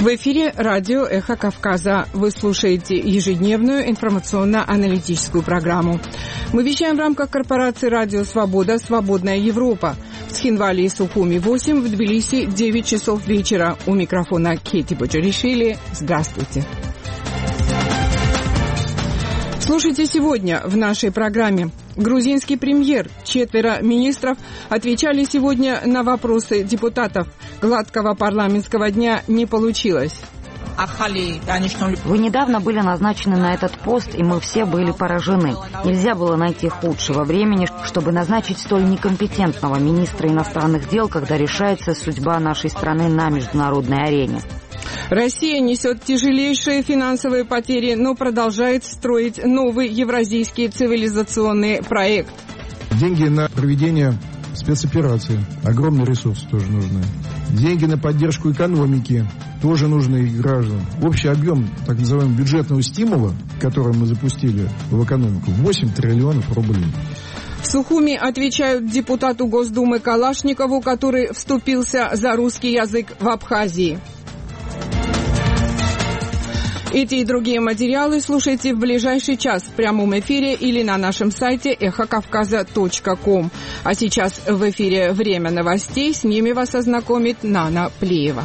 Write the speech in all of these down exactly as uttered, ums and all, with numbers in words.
В эфире радио «Эхо Кавказа». Вы слушаете ежедневную информационно-аналитическую программу. Мы вещаем в рамках корпорации «Радио Свобода. Свободная Европа». В Схинвале и Сухуми восемь, в Тбилиси девять часов вечера. У микрофона Кети Боджаришвили. Здравствуйте. Слушайте сегодня в нашей программе. Грузинский премьер, четверо министров отвечали сегодня на вопросы депутатов. Гладкого парламентского дня не получилось. Вы недавно были назначены на этот пост, и мы все были поражены. Нельзя было найти худшего времени, чтобы назначить столь некомпетентного министра иностранных дел, когда решается судьба нашей страны на международной арене. Россия несет тяжелейшие финансовые потери, но продолжает строить новый евразийский цивилизационный проект. Деньги на проведение спецоперации, огромный ресурс тоже нужны. Деньги на поддержку экономики тоже нужны и гражданам. Общий объем так называемого бюджетного стимула, который мы запустили в экономику, восемь триллионов рублей. В Сухуми отвечают депутату Госдумы Калашникову, который вступился за русский язык в Абхазии. Эти и другие материалы слушайте в ближайший час в прямом эфире или на нашем сайте эхо кавказа точка ком. А сейчас в эфире «Время новостей». С ними вас ознакомит Нана Плеева.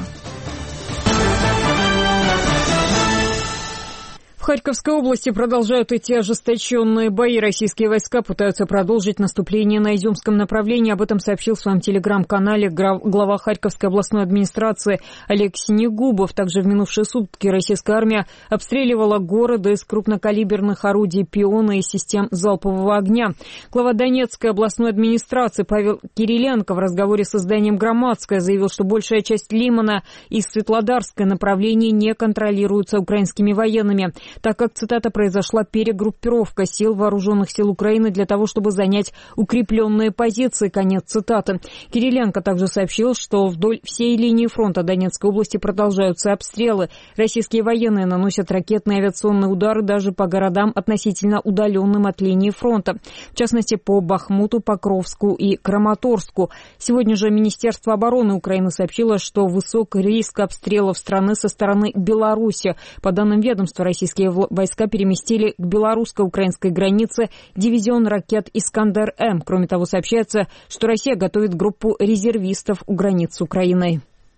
В Харьковской области продолжают идти ожесточенные бои. Российские войска пытаются продолжить наступление на Изюмском направлении. Об этом сообщил в своем телеграм-канале глава Харьковской областной администрации Олег Синегубов. Также в минувшие сутки российская армия обстреливала города из крупнокалиберных орудий «Пиона» и систем залпового огня. Глава Донецкой областной администрации Павел Кириленко в разговоре с изданием «Громадское» заявил, что большая часть Лимана и Светлодарское направления не контролируются украинскими военными, так как, цитата, произошла перегруппировка сил вооруженных сил Украины для того, чтобы занять укрепленные позиции, конец цитаты. Кириленко также сообщил, что вдоль всей линии фронта Донецкой области продолжаются обстрелы. Российские военные наносят ракетные и авиационные удары даже по городам, относительно удаленным от линии фронта, в частности по Бахмуту, Покровску и Краматорску. Сегодня же Министерство обороны Украины сообщило, что высок риск обстрелов страны со стороны Беларуси. По данным ведомства, российские войска переместили к белорусско-украинской границе дивизион ракет «Искандер-М». Кроме того, сообщается, что Россия готовит группу резервистов у границ с Украиной.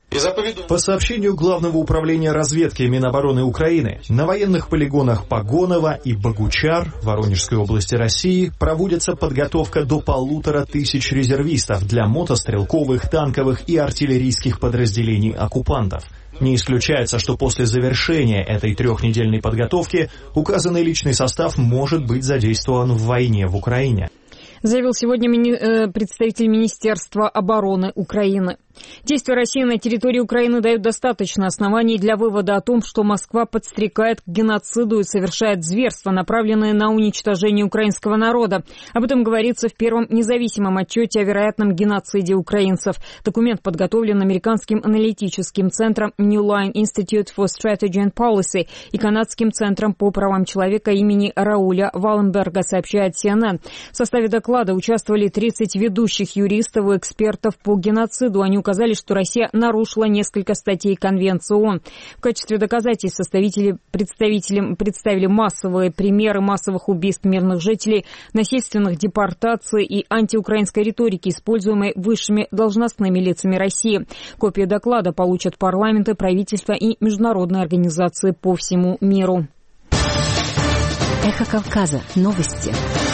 По сообщению Главного управления разведки Минобороны Украины, на военных полигонах Погоново и Богучар Воронежской области России проводится подготовка до полутора тысяч резервистов для мотострелковых, танковых и артиллерийских подразделений оккупантов. Не исключается, что после завершения этой трехнедельной подготовки указанный личный состав может быть задействован в войне в Украине. Заявил сегодня мини- представитель Министерства обороны Украины. Действия России на территории Украины дают достаточно оснований для вывода о том, что Москва подстрекает к геноциду и совершает зверства, направленные на уничтожение украинского народа. Об этом говорится в первом независимом отчете о вероятном геноциде украинцев. Документ подготовлен американским аналитическим центром New Line Institute for Strategy and Policy и канадским центром по правам человека имени Рауля Валленберга, сообщает си эн эн. В составе доклада участвовали тридцать ведущих юристов и экспертов по геноциду. Они указали, что Россия нарушила несколько статей Конвенции ООН. В качестве доказательств составители представители представили массовые примеры массовых убийств мирных жителей, насильственных депортаций и антиукраинской риторики, используемой высшими должностными лицами России. Копию доклада получат парламенты, правительства и международные организации по всему миру. Эхо Кавказа. Новости.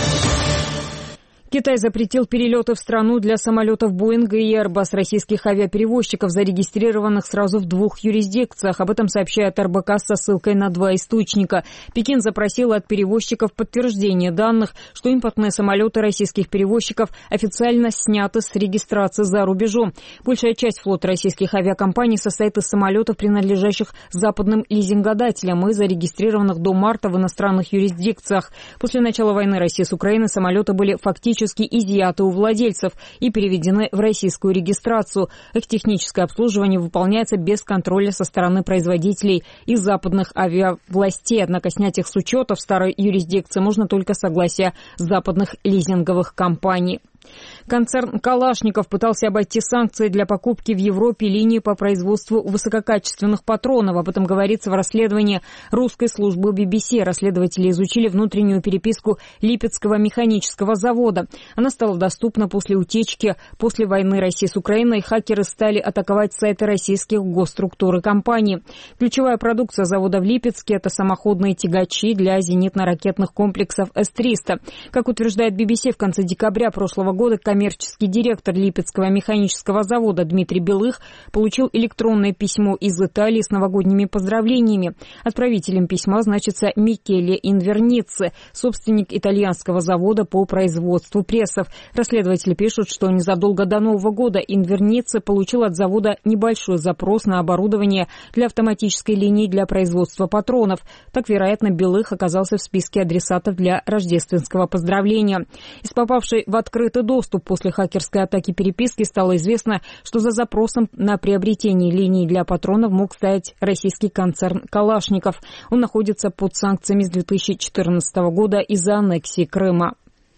Китай запретил перелеты в страну для самолетов Боинга и Airbus российских авиаперевозчиков, зарегистрированных сразу в двух юрисдикциях. Об этом сообщает эр бэ ка со ссылкой на два источника. Пекин запросил от перевозчиков подтверждение данных, что импортные самолеты российских перевозчиков официально сняты с регистрации за рубежом. Большая часть флота российских авиакомпаний состоит из самолетов, принадлежащих западным лизингодателям и зарегистрированных до марта в иностранных юрисдикциях. После начала войны России с Украиной самолеты были фактически изъяты у владельцев и переведены в российскую регистрацию. Их техническое обслуживание выполняется без контроля со стороны производителей и западных авиавластей. Однако снять их с учета в старой юрисдикции можно только с согласия западных лизинговых компаний. Концерн «Калашников» пытался обойти санкции для покупки в Европе линии по производству высококачественных патронов. Об этом говорится в расследовании русской службы би би си. Расследователи изучили внутреннюю переписку Липецкого механического завода. Она стала доступна после утечки. После войны России с Украиной хакеры стали атаковать сайты российских госструктур и компаний. Ключевая продукция завода в Липецке – это самоходные тягачи для зенитно-ракетных комплексов эс триста. Как утверждает би би си, в конце декабря прошлого года коммерческий директор Липецкого механического завода Дмитрий Белых получил электронное письмо из Италии с новогодними поздравлениями. Отправителем письма значится Микеле Инверницци, собственник итальянского завода по производству прессов. Расследователи пишут, что незадолго до Нового года Инверницци получил от завода небольшой запрос на оборудование для автоматической линии для производства патронов. Так, вероятно, Белых оказался в списке адресатов для рождественского поздравления. Из попавшей в открытый доступ после хакерской атаки переписки стало известно, что за запросом на приобретение линий для патронов мог стоять российский концерн «Калашников». Он находится под санкциями с две тысячи четырнадцатого года из-за аннексии Крыма.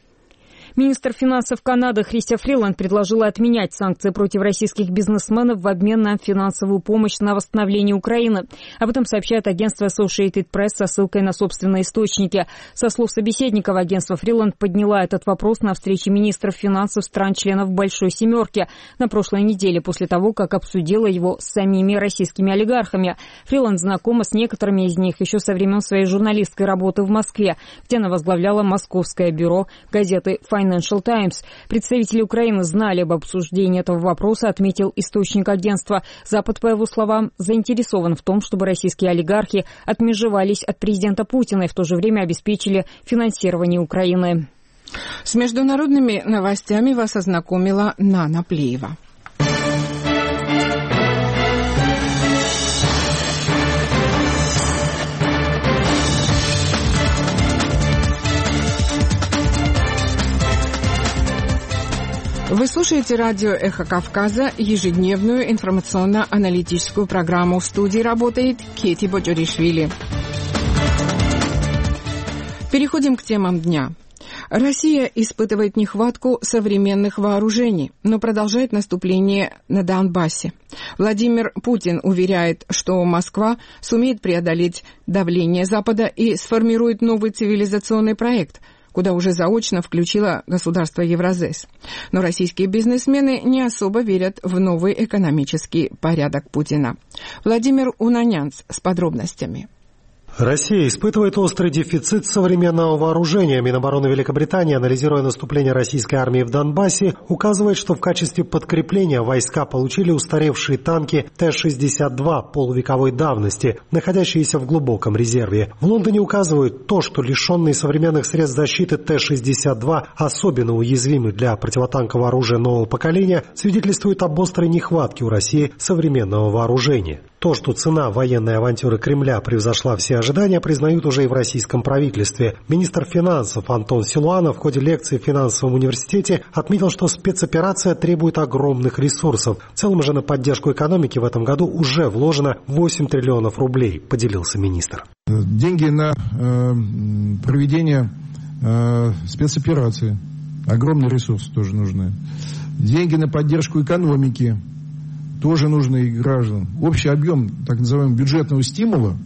Министр финансов Канады Христя Фриланд предложила отменять санкции против российских бизнесменов в обмен на финансовую помощь на восстановление Украины. Об этом сообщает агентство Associated Press со ссылкой на собственные источники. Со слов собеседников, агентство Фриланд подняла этот вопрос на встрече министров финансов стран-членов Большой Семерки на прошлой неделе, после того, как обсудила его с самими российскими олигархами. Фриланд знакома с некоторыми из них еще со времен своей журналистской работы в Москве, где она возглавляла московское бюро газеты «Financial Times». Представители Украины знали об обсуждении этого вопроса, отметил источник агентства. Запад, по его словам, заинтересован в том, чтобы российские олигархи отмежевались от президента Путина и в то же время обеспечили финансирование Украины. С международными новостями вас ознакомила Нана Плеева. Вы слушаете радио «Эхо Кавказа», ежедневную информационно-аналитическую программу. В студии работает Кети Боджоришвили. Переходим к темам дня. Россия испытывает нехватку современных вооружений, но продолжает наступление на Донбассе. Владимир Путин уверяет, что Москва сумеет преодолеть давление Запада и сформирует новый цивилизационный проект, куда уже заочно включило государство Евразес. Но российские бизнесмены не особо верят в новый экономический порядок Путина. Владимир Унанянц с подробностями. Россия испытывает острый дефицит современного вооружения. Минобороны Великобритании, анализируя наступление российской армии в Донбассе, указывает, что в качестве подкрепления войска получили устаревшие танки Т шестьдесят два полувековой давности, находящиеся в глубоком резерве. В Лондоне указывают то, что лишенные современных средств защиты Т шестьдесят два особенно уязвимы для противотанкового оружия нового поколения, свидетельствует об острой нехватке у России современного вооружения. То, что цена военной авантюры Кремля превзошла все ожидания, признают уже и в российском правительстве. Министр финансов Антон Силуанов в ходе лекции в финансовом университете отметил, что спецоперация требует огромных ресурсов. В целом же на поддержку экономики в этом году уже вложено восемь триллионов рублей, поделился министр. Деньги на э, проведение э, спецоперации. Огромные ресурсы тоже нужны. Деньги на поддержку экономики тоже нужны и гражданам. Общий объем так называемого бюджетного стимула,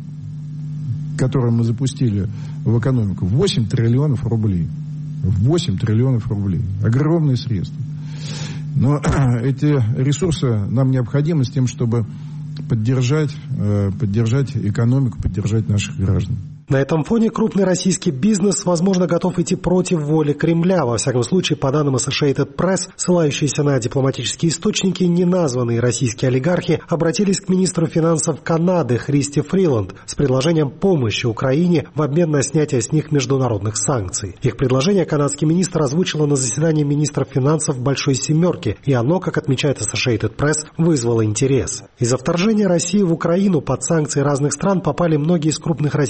который мы запустили в экономику, восемь триллионов рублей. восемь триллионов рублей. Огромные средства. Но эти ресурсы нам необходимы с тем, чтобы поддержать, поддержать экономику, поддержать наших граждан. На этом фоне крупный российский бизнес, возможно, готов идти против воли Кремля. Во всяком случае, по данным Associated Press, ссылающиеся на дипломатические источники, неназванные российские олигархи обратились к министру финансов Канады Христи Фриланд с предложением помощи Украине в обмен на снятие с них международных санкций. Их предложение канадский министр озвучила на заседании министров финансов Большой Семерки, и оно, как отмечает Associated Press, вызвало интерес. Из-за вторжения России в Украину под санкции разных стран попали многие из крупных российских бизнесменов.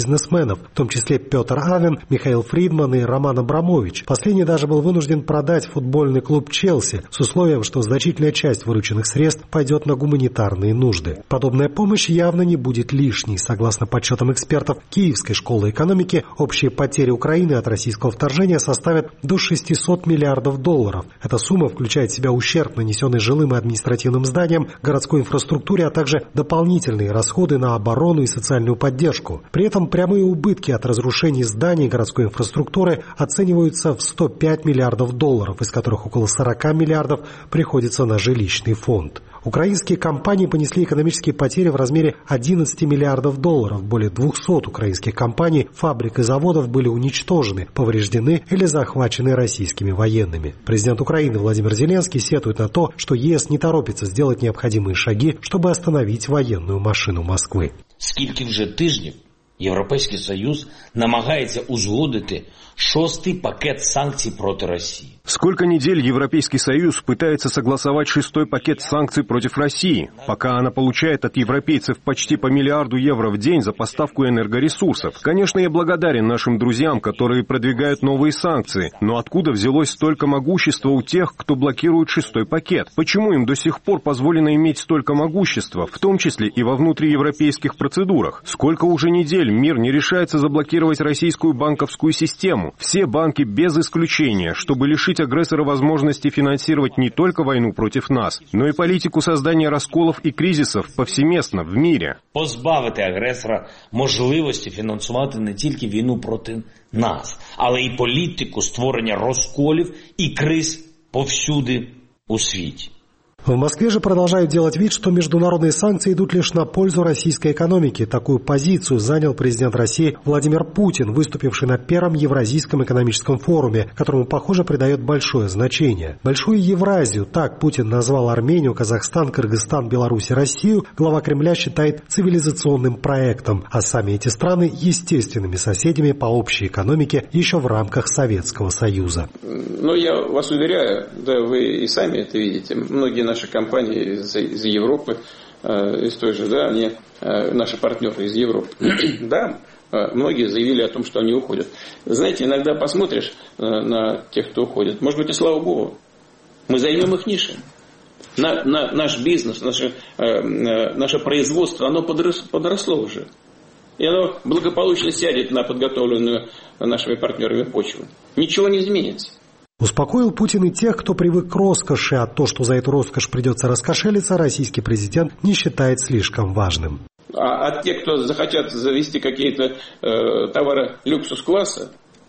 бизнесменов, в том числе Петр Авен, Михаил Фридман и Роман Абрамович. Последний даже был вынужден продать футбольный клуб «Челси» с условием, что значительная часть вырученных средств пойдет на гуманитарные нужды. Подобная помощь явно не будет лишней. Согласно подсчетам экспертов Киевской школы экономики, общие потери Украины от российского вторжения составят до шестисот миллиардов долларов. Эта сумма включает в себя ущерб, нанесенный жилым и административным зданиям, городской инфраструктуре, а также дополнительные расходы на оборону и социальную поддержку. При этом прямые убытки от разрушений зданий городской инфраструктуры оцениваются в сто пять миллиардов долларов, из которых около сорок миллиардов приходится на жилищный фонд. Украинские компании понесли экономические потери в размере одиннадцати миллиардов долларов. Более двухсот украинских компаний, фабрик и заводов были уничтожены, повреждены или захвачены российскими военными. Президент Украины Владимир Зеленский сетует на то, что ЕС не торопится сделать необходимые шаги, чтобы остановить военную машину Москвы. Скільки вже тижнів Європейський Союз намагається узгодити шостий пакет санкций против России. Сколько недель Европейский Союз пытается согласовать шестой пакет санкций против России, пока она получает от европейцев почти по миллиарду евро в день за поставку энергоресурсов. Конечно, я благодарен нашим друзьям, которые продвигают новые санкции, но откуда взялось столько могущества у тех, кто блокирует шестой пакет? Почему им до сих пор позволено иметь столько могущества, в том числе и во внутриевропейских процедурах? Сколько уже недель мир не решается заблокировать российскую банковскую систему? Все банки без исключения, чтобы лишить агрессора возможности финансировать не только войну против нас, но и политику создания расколов и кризисов повсеместно в мире. Позбавити агресора можливості фінансувати не тільки війну проти нас, але й політику створення розколів і криз повсюди у світі. В Москве же продолжают делать вид, что международные санкции идут лишь на пользу российской экономике. Такую позицию занял президент России Владимир Путин, выступивший на первом Евразийском экономическом форуме, которому, похоже, придает большое значение. Большую Евразию, так Путин назвал Армению, Казахстан, Кыргызстан, Беларусь и Россию, глава Кремля считает цивилизационным проектом, а сами эти страны естественными соседями по общей экономике еще в рамках Советского Союза. Но я вас уверяю, да вы и сами это видите, многие наши Наши компании из, из Европы, э, из той же, да, они, э, наши партнеры из Европы, да, э, многие заявили о том, что они уходят. Знаете, иногда посмотришь э, на тех, кто уходит, может быть, и слава Богу, мы займем их ниши. На, на, наш бизнес, наше, э, э, наше производство, оно подрос, подросло уже. И оно благополучно сядет на подготовленную нашими партнерами почву. Ничего не изменится. Успокоил Путин и тех, кто привык к роскоши, а то, что за эту роскошь придется раскошелиться, российский президент не считает слишком важным. А, а те, кто захотят завести какие-то э, товары люксус-класса,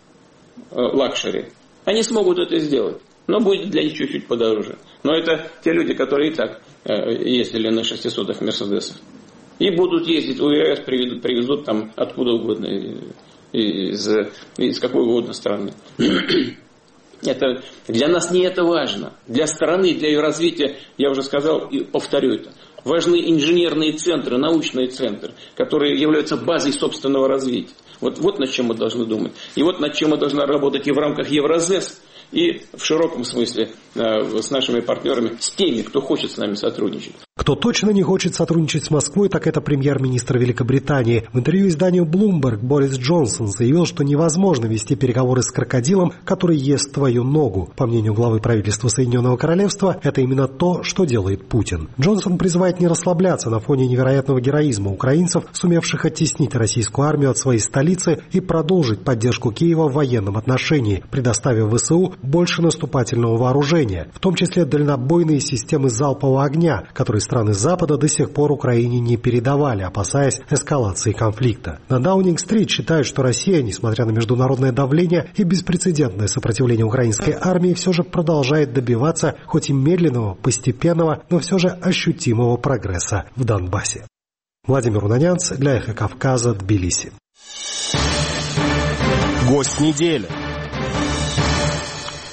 э, лакшери, они смогут это сделать. Но будет для них чуть-чуть подороже. Но это те люди, которые и так э, ездили на шестисотых Мерседесах. И будут ездить, уверяюсь, привезут, привезут там откуда угодно, из, из какой угодно страны. Это, для нас не это важно. Для страны, для ее развития, я уже сказал и повторю это, важны инженерные центры, научные центры, которые являются базой собственного развития. Вот, вот над чем мы должны думать. И вот над чем мы должны работать и в рамках Евразес, и в широком смысле э, с нашими партнерами, с теми, кто хочет с нами сотрудничать. Кто точно не хочет сотрудничать с Москвой, так это премьер-министр Великобритании. В интервью изданию Bloomberg Борис Джонсон заявил, что невозможно вести переговоры с крокодилом, который ест твою ногу. По мнению главы правительства Соединенного Королевства, это именно то, что делает Путин. Джонсон призывает не расслабляться на фоне невероятного героизма украинцев, сумевших оттеснить российскую армию от своей столицы и продолжить поддержку Киева в военном отношении, предоставив ВСУ больше наступательного вооружения, в том числе дальнобойные системы залпового огня, которые страны Запада до сих пор Украине не передавали, опасаясь эскалации конфликта. На Даунинг-стрит считают, что Россия, несмотря на международное давление и беспрецедентное сопротивление украинской армии, все же продолжает добиваться хоть и медленного, постепенного, но все же ощутимого прогресса в Донбассе. Владимир Унанянц для Эхо Кавказа, Тбилиси. Гость недели.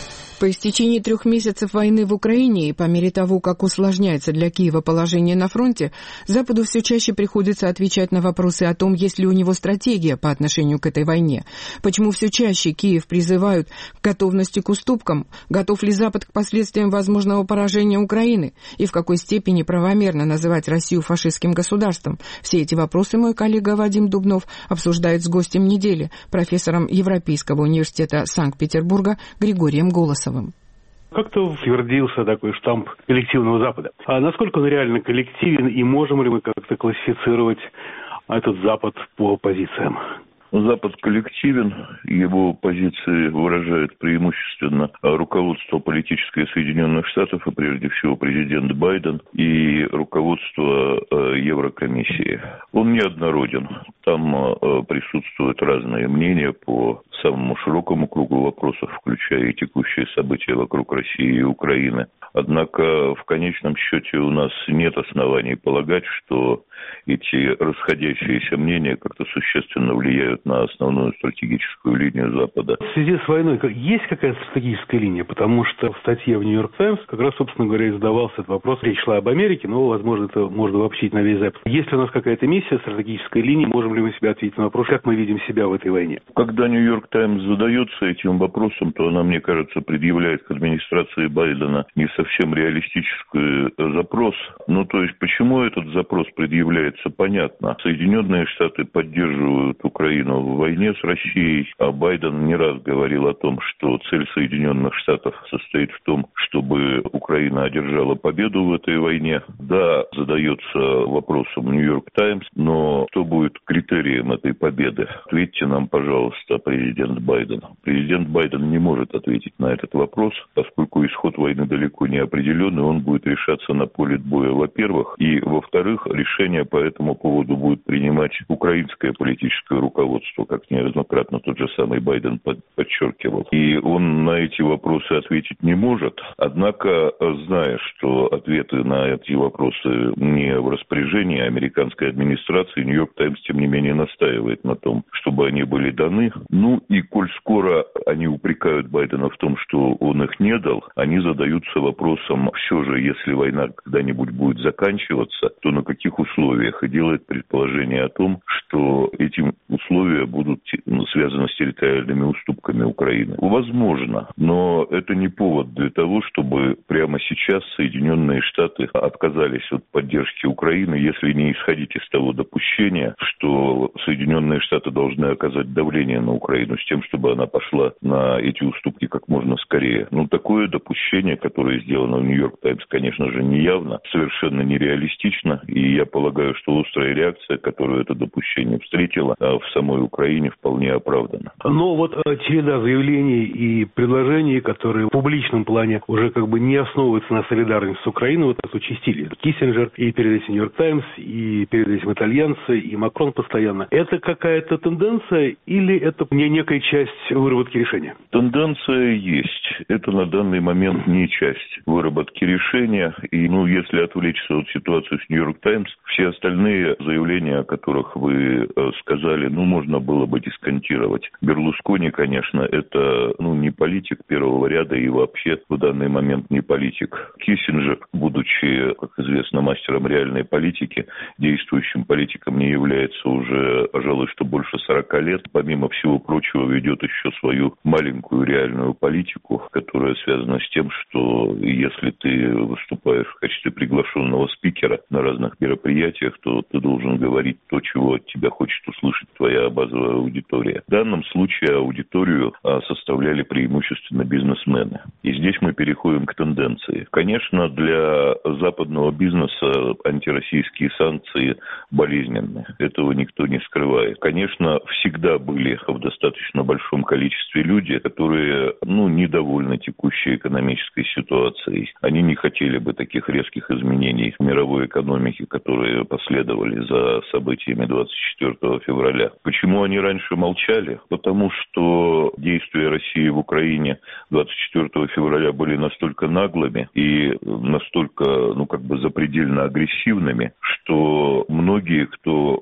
По истечении трех месяцев войны в Украине и по мере того, как усложняется для Киева положение на фронте, Западу все чаще приходится отвечать на вопросы о том, есть ли у него стратегия по отношению к этой войне, почему все чаще Киев призывают к готовности к уступкам, готов ли Запад к последствиям возможного поражения Украины и в какой степени правомерно называть Россию фашистским государством. Все эти вопросы мой коллега Вадим Дубнов обсуждает с гостем недели, профессором Европейского университета Санкт-Петербурга Григорием Голосовым. Как-то утвердился такой штамп коллективного Запада. А насколько он реально коллективен, и можем ли мы как-то классифицировать этот Запад по позициям? Запад коллективен, его позиции выражает преимущественно руководство политическое Соединенных Штатов, и прежде всего президент Байден, и руководство Еврокомиссии. Он неоднороден. Там присутствуют разные мнения по самому широкому кругу вопросов, включая и текущие события вокруг России и Украины. Однако в конечном счете у нас нет оснований полагать, что эти расходящиеся мнения как-то существенно влияют на основную стратегическую линию Запада. В связи с войной есть какая-то стратегическая линия? Потому что в статье в «Нью-Йорк Таймс» как раз, собственно говоря, и задавался этот вопрос. Речь шла об Америке, но, возможно, это можно обобщить на весь Запад. Есть ли у нас какая-то миссия, стратегическая линия? Можем ли мы себя ответить на вопрос, как мы видим себя в этой войне? Когда «Нью-Йорк Таймс» задается этим вопросом, то она, мне кажется, предъявляет к администрации Байдена не совсем реалистический запрос. Ну, то есть, почему этот запрос предъявляется, понятно. Соединенные Штаты поддерживают Украину в войне с Россией, а Байден не раз говорил о том, что цель Соединенных Штатов состоит в том, чтобы Украина одержала победу в этой войне. Да, задается вопросом «Нью-Йорк Таймс», но кто будет критерием этой победы? Ответьте нам, пожалуйста, президент Байден. Президент Байден не может ответить на этот вопрос, поскольку исход войны далеко не определен, и он будет решаться на поле боя, во-первых, и, во-вторых, решение по этому поводу будет принимать украинское политическое руководство, как неоднократно тот же самый Байден подчеркивал. И он на эти вопросы ответить не может. Однако, зная, что ответы на эти вопросы не в распоряжении американской администрации, «Нью-Йорк Таймс», тем не менее, настаивает на том, чтобы они были даны. Ну и коль скоро они упрекают Байдена в том, что он их не дал, они задаются вопросом, все же, если война когда-нибудь будет заканчиваться, то на каких условиях? И делает предположение о том, что эти условия будут связаны с территориальными уступками Украины. Возможно, но это не повод для того, чтобы прямо сейчас Соединенные Штаты отказались от поддержки Украины, если не исходить из того допущения, что Соединенные Штаты должны оказать давление на Украину с тем, чтобы она пошла на эти уступки как можно скорее. Ну, такое допущение, которое сделано в «Нью-Йорк Таймс», конечно же, неявно, совершенно нереалистично, и я полагаю, что острая реакция, которую это допущение встретило в самой Украине, вполне оправдана. Но вот череда заявлений и предложений, которые в публичном плане уже как бы не основываются на солидарности с Украиной, вот это участили. Киссинджер, и перед этим «Нью-Йорк Таймс», и перед этим итальянцы, и Макрон постоянно. Это какая-то тенденция или это не некая часть выработки решения? Тенденция есть. Это на данный момент не часть выработки решения. И, ну, если отвлечься от ситуации с «Нью-Йорк Таймс», все остальные заявления, о которых вы сказали, ну, можно было бы дисконтировать. Берлускони, конечно, это, ну, не политик первого ряда и вообще в данный момент не политик. Киссинджер, будучи, как известно, мастером реальной политики, действующим политиком не является уже, пожалуй, что больше сорока лет. Помимо всего прочего, ведет еще свою маленькую реальную политику, которая связана с тем, что если ты выступаешь в качестве приглашенного спикера на разных мероприятиях, то ты должен говорить то, чего от тебя хочет услышать твоя базовая аудитория. В данном случае аудиторию составляли преимущественно бизнесмены. И здесь мы переходим к тенденции. Конечно, для западного бизнеса антироссийские санкции болезненны. Этого никто не скрывает. Конечно, всегда были в достаточно большом количестве люди, которые, ну, недовольны текущей экономической ситуацией. Они не хотели бы таких резких изменений в мировой экономике, которые последовали за событиями двадцать четвёртого февраля. Почему они раньше молчали? Потому что действия России в Украине двадцать четвёртого февраля были настолько наглыми и настолько, ну, как бы запредельно агрессивными, что многие, кто хотел бы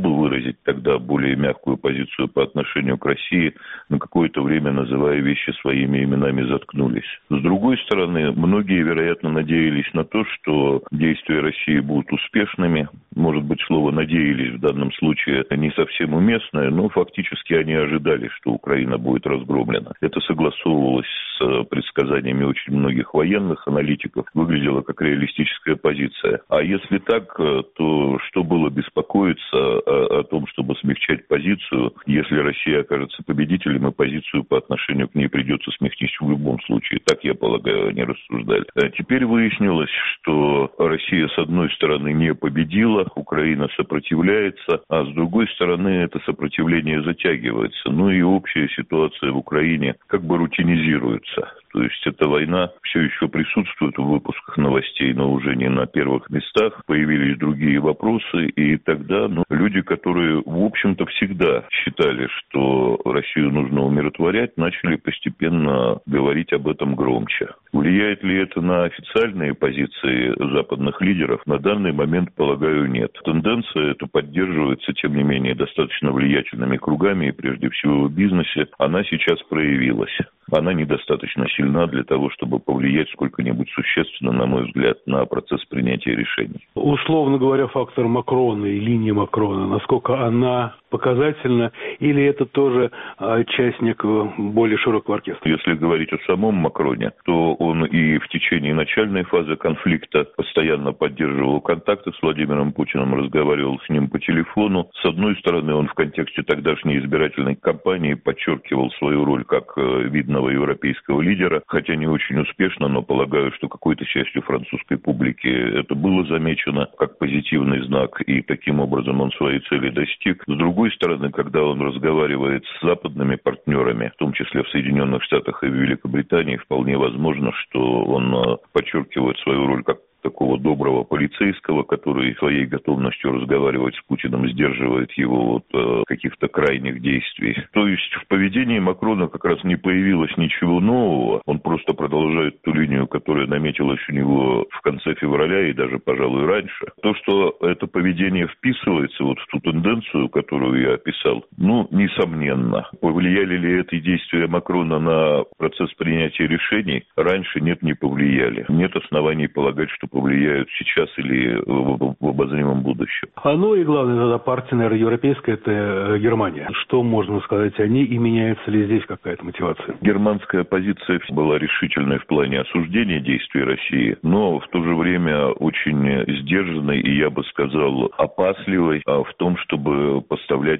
чтобы выразить тогда более мягкую позицию по отношению к России, на какое-то время, называя вещи своими именами, заткнулись. С другой стороны, многие, вероятно, надеялись на то, что действия России будут успешными. Может быть, слово «надеялись» в данном случае не совсем уместное, но фактически они ожидали, что Украина будет разгромлена. Это согласовывалось с предсказаниями очень многих военных аналитиков, выглядело как реалистическая позиция. А если так, то что было беспокоиться о, о том, чтобы смягчать позицию, если Россия окажется победителем, и позицию по отношению к ней придется смягчить в любом случае. Так, я полагаю, они рассуждали. А теперь выяснилось, что Россия, с одной стороны, не победила, Украина сопротивляется, а с другой стороны, это сопротивление затягивается. Ну и общая ситуация в Украине как бы рутинизируется. То есть эта война все еще присутствует в выпусках новостей, но уже не на первых местах. Появились другие вопросы, и тогда ну, люди, которые, в общем-то, всегда считали, что Россию нужно умиротворять, начали постепенно говорить об этом громче. Влияет ли это на официальные позиции западных лидеров? На данный момент, полагаю, нет. Тенденция эта поддерживается, тем не менее, достаточно влиятельными кругами, и прежде всего в бизнесе. Она сейчас проявилась. Она недостаточно сильна для того, чтобы повлиять сколько-нибудь существенно, на мой взгляд, на процесс принятия решений. Условно говоря, фактор Макрона и линия Макрона, насколько она показательна, или это тоже часть некого более широкого оркестра? Если говорить о самом Макроне, то он и в течение начальной фазы конфликта постоянно поддерживал контакты с Владимиром Путиным, разговаривал с ним по телефону. С одной стороны, он в контексте тогдашней избирательной кампании подчеркивал свою роль как видного европейского лидера, хотя не очень успешно, но полагаю, что какой-то частью французской публики это было замечено как позитивный знак, и таким образом он своей цели достиг. С другой стороны, когда он разговаривает с западными партнерами, в том числе в Соединенных Штатах и в Великобритании, вполне возможно, что он подчеркивает свою роль как такого доброго полицейского, который своей готовностью разговаривать с Путиным сдерживает его от э, каких-то крайних действий. То есть в поведении Макрона как раз не появилось ничего нового, он просто продолжает ту линию, которая наметилась у него в конце февраля и даже, пожалуй, раньше. То, что это поведение вписывается вот в ту тенденцию, которую я описал, ну, несомненно. Повлияли ли эти действия Макрона на процесс принятия решений? Раньше нет, не повлияли. Нет оснований полагать, что повлияют сейчас или в, в обозримом будущем. А ну и главное, тогда партия, наверное, европейская, это Германия. Что можно сказать о ней и меняется ли здесь какая-то мотивация? Германская позиция была решительной в плане осуждения действий России, но в то же время очень сдержанной и, я бы сказал, опасливой в том, чтобы поставлять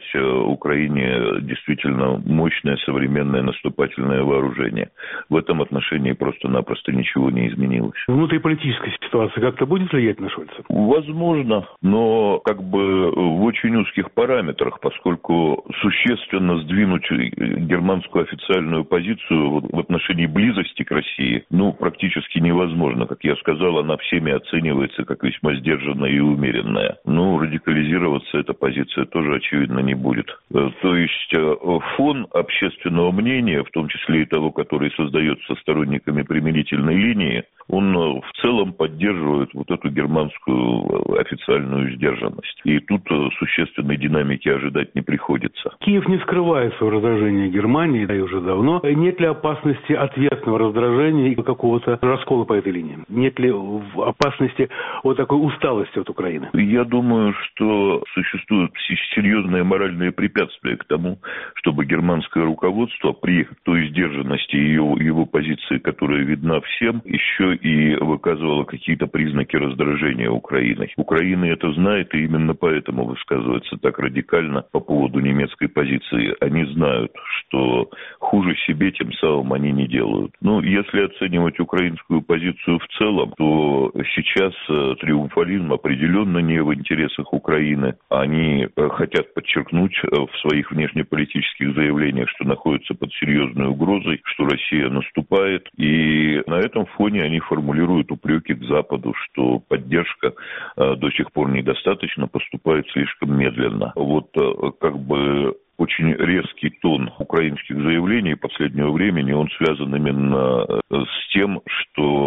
Украине действительно мощное современное наступательное вооружение. В этом отношении просто-напросто ничего не изменилось. Внутриполитическая ситуация как-то будет влиять на Шольца? Возможно, но как бы в очень узких параметрах, поскольку существенно сдвинуть германскую официальную позицию в отношении близости к России, ну, практически невозможно. Как я сказал, она всеми оценивается как весьма сдержанная и умеренная. Ну, радикализироваться эта позиция тоже, очевидно, не будет. То есть фон общественного мнения, в том числе и того, который создается сторонниками примирительной линии, он в целом поддерживает вот эту германскую официальную сдержанность. И тут существенной динамики ожидать не приходится. Киев не скрывает свое раздражение Германии, да и уже давно. Нет ли опасности ответного раздражения и какого-то раскола по этой линии? Нет ли опасности вот такой усталости от Украины? Я думаю, что существуют серьезные моральные препятствия к тому, чтобы германское руководство при той сдержанности его, его позиции, которая видна всем, еще и выказывала какие-то признаки раздражения Украиной. Украина это знает, и именно поэтому высказывается так радикально по поводу немецкой позиции. Они знают, что хуже себе тем самым они не делают. Ну, если оценивать украинскую позицию в целом, то сейчас триумфализм определенно не в интересах Украины. Они хотят подчеркнуть в своих внешнеполитических заявлениях, что находятся под серьезной угрозой, что Россия наступает, и на этом фоне они формулируют упреки к Западу, что поддержка э, до сих пор недостаточно, поступает слишком медленно. Вот э, как бы очень резкий тон украинских заявлений последнего времени, он связан именно с тем, что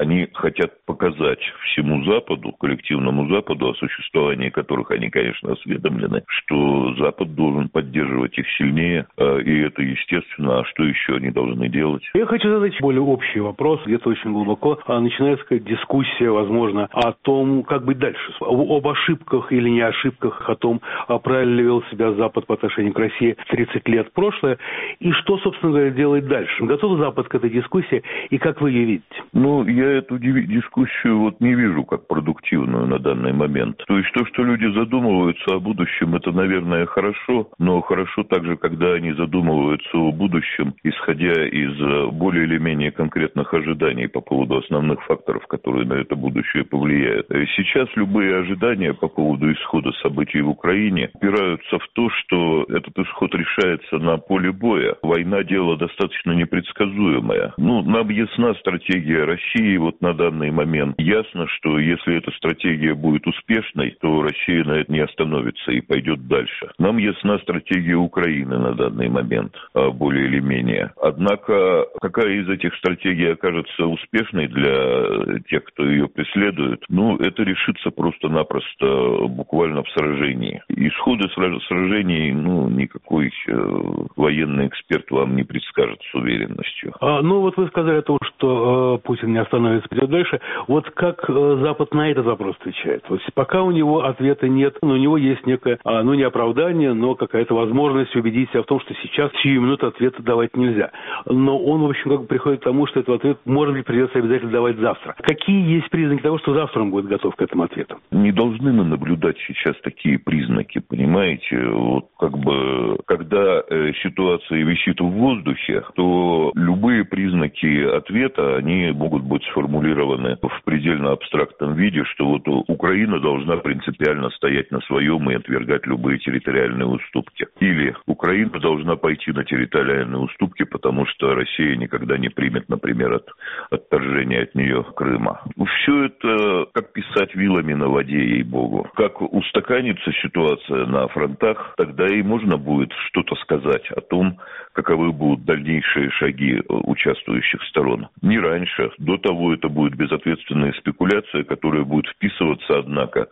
Они хотят показать всему Западу, коллективному Западу, о существовании которых они, конечно, осведомлены, что Запад должен поддерживать их сильнее, и это естественно. А что еще они должны делать? Я хочу задать более общий вопрос, где-то очень глубоко. Начинается какая-то дискуссия, возможно, о том, как быть дальше, об ошибках или не ошибках, о том, правильно ли вел себя Запад по отношению к России тридцать лет в прошлое, и что, собственно говоря, делать дальше. Готов Запад к этой дискуссии, и как вы ее видите? Ну, я эту дискуссию вот не вижу как продуктивную на данный момент. То есть то, что люди задумываются о будущем, это, наверное, хорошо, но хорошо также, когда они задумываются о будущем, исходя из более или менее конкретных ожиданий по поводу основных факторов, которые на это будущее повлияют. Сейчас любые ожидания по поводу исхода событий в Украине упираются в то, что этот исход решается на поле боя. Война – дело достаточно непредсказуемое. Ну, нам ясна стратегия России вот на данный момент. Ясно, что если эта стратегия будет успешной, то Россия на это не остановится и пойдет дальше. Нам ясна стратегия Украины на данный момент, более или менее. Однако, какая из этих стратегий окажется успешной для тех, кто ее преследует, ну, это решится просто-напросто буквально в сражении. Исходы сражений, ну, никакой военный эксперт вам не предскажет с уверенностью. А, ну, вот вы сказали о том, что э, Путин не остановится, пойдет дальше. Вот как э, Запад на этот вопрос отвечает? Вот пока у него ответа нет, но у него есть некое, а, ну, не оправдание, но какая-то возможность убедить себя в том, что сейчас в сию минуту ответа давать нельзя. Но он, в общем, как бы приходит к тому, что этот ответ, может быть, придется обязательно давать завтра. Какие есть признаки того, что завтра он будет готов к этому ответу? Не должны мы наблюдать сейчас такие признаки, понимаете? Вот как бы, когда э, ситуация висит в воздухе, то любые признаки ответа, они могут быть сформулированы в предельно абстрактном виде, что вот Украина должна принципиально стоять на своем и отвергать любые территориальные уступки. Или Украина должна пойти на территориальные уступки, потому что Россия никогда не примет, например, от, отторжения от нее Крыма. Все это как писать вилами на воде, ей-богу. Как устаканится ситуация на фронтах, тогда и можно будет что-то сказать о том, каковы будут дальнейшие шаги участвующих сторон. Не раньше. До того это будет безответственная спекуляция, которая будет вписываться, однако,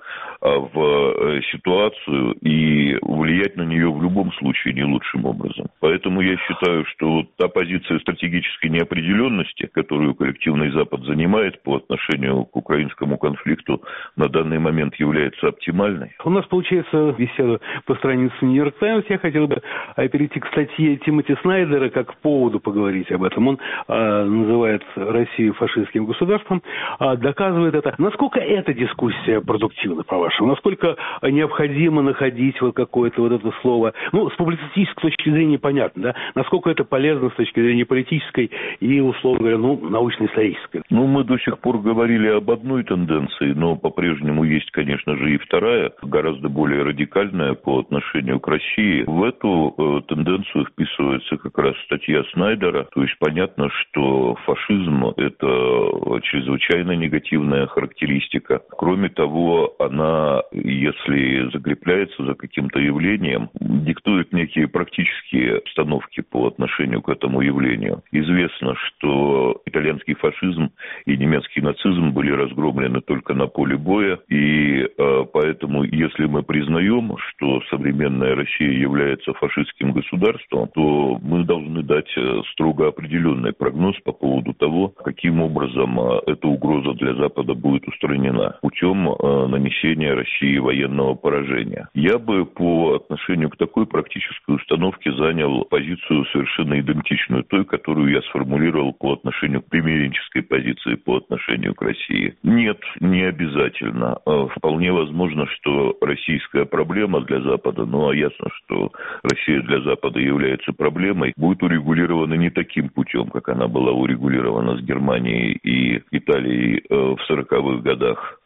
в ситуацию и влиять на нее в любом случае не лучшим образом. Поэтому я считаю, что та позиция стратегической неопределенности, которую коллективный Запад занимает по отношению к украинскому конфликту, на данный момент является оптимальной. У нас получается беседа по странице «Нью-Йорк Таймс». Я хотел бы перейти к статье Тимоти Снайдера, как к поводу поговорить об этом. Он а, называет Россию фашистским государством, а, доказывает это. Насколько эта дискуссия продуктивна, по-вашему? Насколько необходимо находить вот какое-то вот это слово? Ну, с публицистической точки зрения понятно, да? Насколько это полезно с точки зрения политической и, условно говоря, ну, научно-исторической? Ну, мы до сих пор говорили об одной тенденции, но по-прежнему есть, конечно же, и вторая, гораздо более радикальная по отношению к России. В эту э, тенденцию вписывается как раз статья Снайдера. То есть понятно, что фашизм – это чрезвычайно негативная характеристика. Кроме того, она, если закрепляется за каким-то явлением, диктует некие практические установки по отношению к этому явлению. Известно, что итальянский фашизм и немецкий нацизм были разгромлены только на поле боя, и э, поэтому, если мы признаем, что современная Россия является фашистским государством, то мы должны дать строго определенный прогноз по поводу того, каким образом эта угроза для Запада будет устранена путем нанесения России военного поражения. Я бы по отношению к такой практической установке занял позицию совершенно идентичную той, которую я сформулировал по отношению к примиренческой позиции по отношению к России. Нет, не обязательно. Вполне возможно, что российская проблема для Запада, ну а ясно, что Россия для Запада является проблемой, будет урегулирована не таким путем, как она была урегулирована с Германией и Италией в сороковых годах,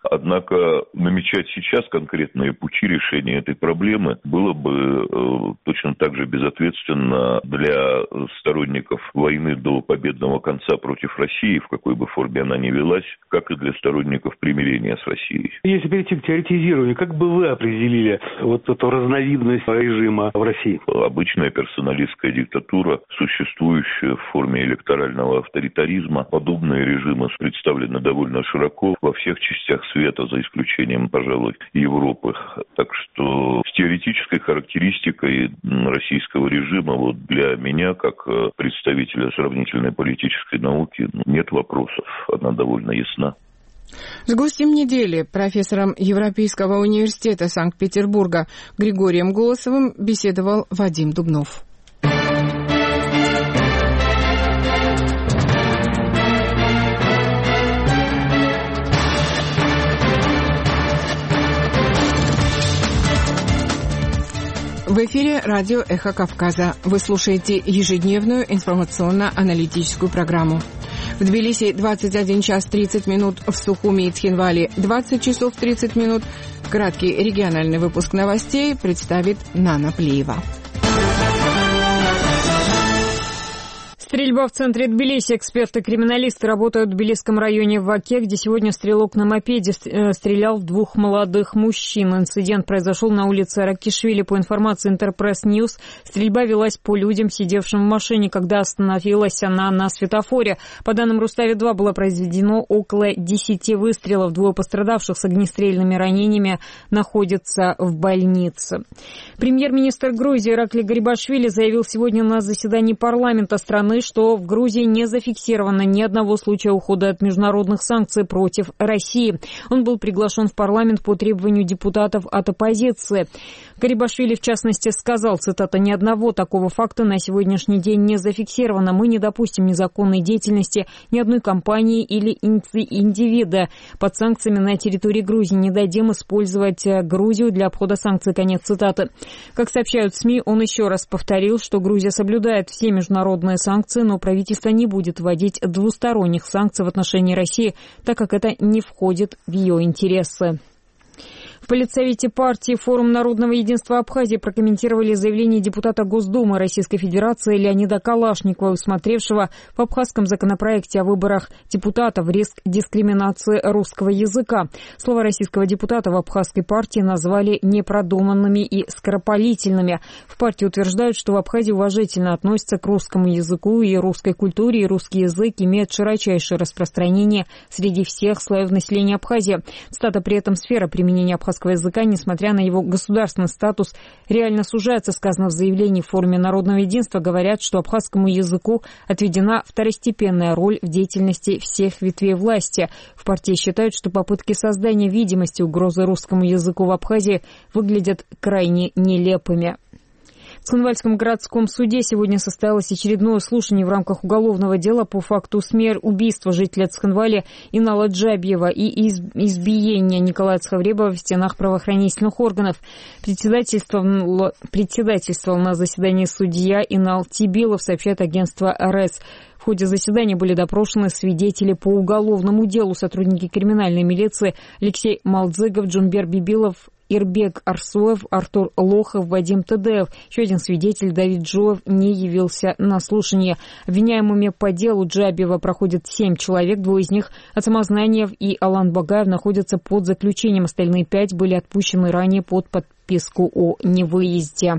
Однако намечать сейчас конкретные пути решения этой проблемы было бы э, точно так же безответственно для сторонников войны до победного конца против России, в какой бы форме она ни велась, как и для сторонников примирения с Россией. Если перейти к теоретизированию, как бы вы определили вот эту разновидность режима в России? Обычная персоналистская диктатура, существующая в форме электорального авторитаризма. Подобные режимы представлены довольно широко во всех частях света, за исключением, пожалуй, Европы. Так что с теоретической характеристикой российского режима вот для меня, как представителя сравнительной политической науки, нет вопросов. Она довольно ясна. С гостем недели, профессором Европейского университета Санкт-Петербурга Григорием Голосовым беседовал Вадим Дубнов. В эфире радио «Эхо Кавказа». Вы слушаете ежедневную информационно-аналитическую программу. В Тбилиси двадцать один час тридцать минут, в Сухуми и Цхинвале двадцать часов тридцать минут. Краткий региональный выпуск новостей представит Нана Плиева. Стрельба в центре Тбилиси. Эксперты-криминалисты работают в Тбилисском районе в Оке, где сегодня стрелок на мопеде стрелял в двух молодых мужчин. Инцидент произошел на улице Ракишвили. По информации Интерпресс Ньюс, стрельба велась по людям, сидевшим в машине, когда остановилась она на светофоре. По данным Рустави-два было произведено около десяти выстрелов. Двое пострадавших с огнестрельными ранениями находятся в больнице. Премьер-министр Грузии Иракли Гарибашвили заявил сегодня на заседании парламента страны, что в Грузии не зафиксировано ни одного случая ухода от международных санкций против России. Он был приглашен в парламент по требованию депутатов от оппозиции. Гарибашвили, в частности, сказал, цитата, «Ни одного такого факта на сегодняшний день не зафиксировано. Мы не допустим незаконной деятельности ни одной компании или индивида под санкциями на территории Грузии. Не дадим использовать Грузию для обхода санкций». Конец цитаты. Как сообщают СМИ, он еще раз повторил, что Грузия соблюдает все международные санкции, но правительство не будет вводить двусторонних санкций в отношении России, так как это не входит в ее интересы. В Политсовете партии «Форум народного единства Абхазии» прокомментировали заявление депутата Госдумы Российской Федерации Леонида Калашникова, усмотревшего в абхазском законопроекте о выборах депутатов риск дискриминации русского языка. Слова российского депутата в абхазской партии назвали непродуманными и скоропалительными. В партии утверждают, что в Абхазии уважительно относятся к русскому языку и русской культуре, и русский язык имеет широчайшее распространение среди всех слоев населения Абхазии. Цитата: «При этом сфера применения абхазского языка, несмотря на его государственный статус, реально сужается», сказано в заявлении в форуме народного единства. Говорят, что абхазскому языку отведена второстепенная роль в деятельности всех ветвей власти. В партии считают, что попытки создания видимости угрозы русскому языку в Абхазии выглядят крайне нелепыми. В Цхинвальском городском суде сегодня состоялось очередное слушание в рамках уголовного дела по факту смерти, убийства жителя Цхинвали Инала Джабьева и избиения Николая Цхавребова в стенах правоохранительных органов. Председательствовал, председательствовал на заседании судья Инал Тибилов, сообщает агентство РЭС. В ходе заседания были допрошены свидетели по уголовному делу, сотрудники криминальной милиции Алексей Малдзыгов, Джумбер Бибилов, Ирбек Арсоев, Артур Лохов, Вадим Тедеев. Еще один свидетель, Давид Джоев, не явился на слушание. Обвиняемыми по делу Джабьева проходят семь человек, двое из них, Ацамазнаниев и Алан Багаев, находятся под заключением. Остальные пять были отпущены ранее под подписку о невыезде.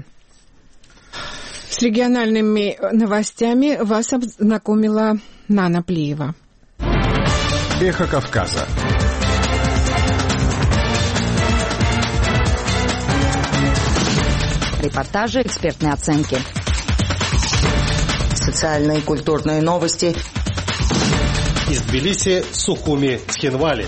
С региональными новостями вас ознакомила Нана Плиева. Эхо Кавказа. Репортажи, экспертные оценки. Социальные и культурные новости. Из Тбилиси, Сухуми, Цхинвали.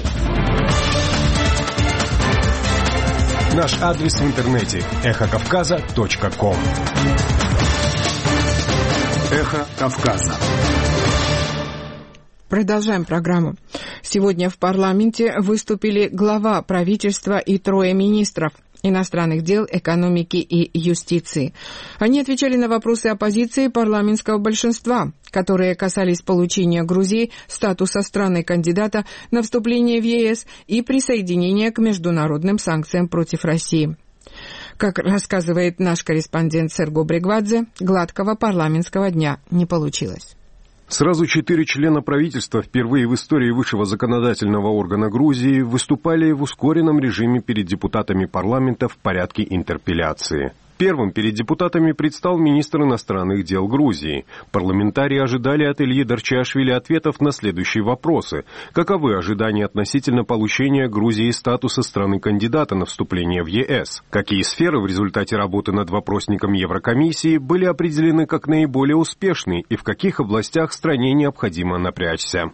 Наш адрес в интернете эхо кавказа точка ком. Эхо Кавказа. Продолжаем программу. Сегодня в парламенте выступили глава правительства и трое министров. иностранных дел, экономики и юстиции. Они отвечали на вопросы оппозиции парламентского большинства, которые касались получения Грузии статуса страны-кандидата на вступление в ЕС и присоединения к международным санкциям против России. Как рассказывает наш корреспондент Серго Бригвадзе, гладкого парламентского дня не получилось. Сразу четыре члена правительства впервые в истории высшего законодательного органа Грузии выступали в ускоренном режиме перед депутатами парламента в порядке интерпелляции. Первым перед депутатами предстал министр иностранных дел Грузии. Парламентарии ожидали от Ильи Дарчиашвили ответов на следующие вопросы. Каковы ожидания относительно получения Грузии статуса страны-кандидата на вступление в ЕС? Какие сферы в результате работы над вопросником Еврокомиссии были определены как наиболее успешные и в каких областях стране необходимо напрячься?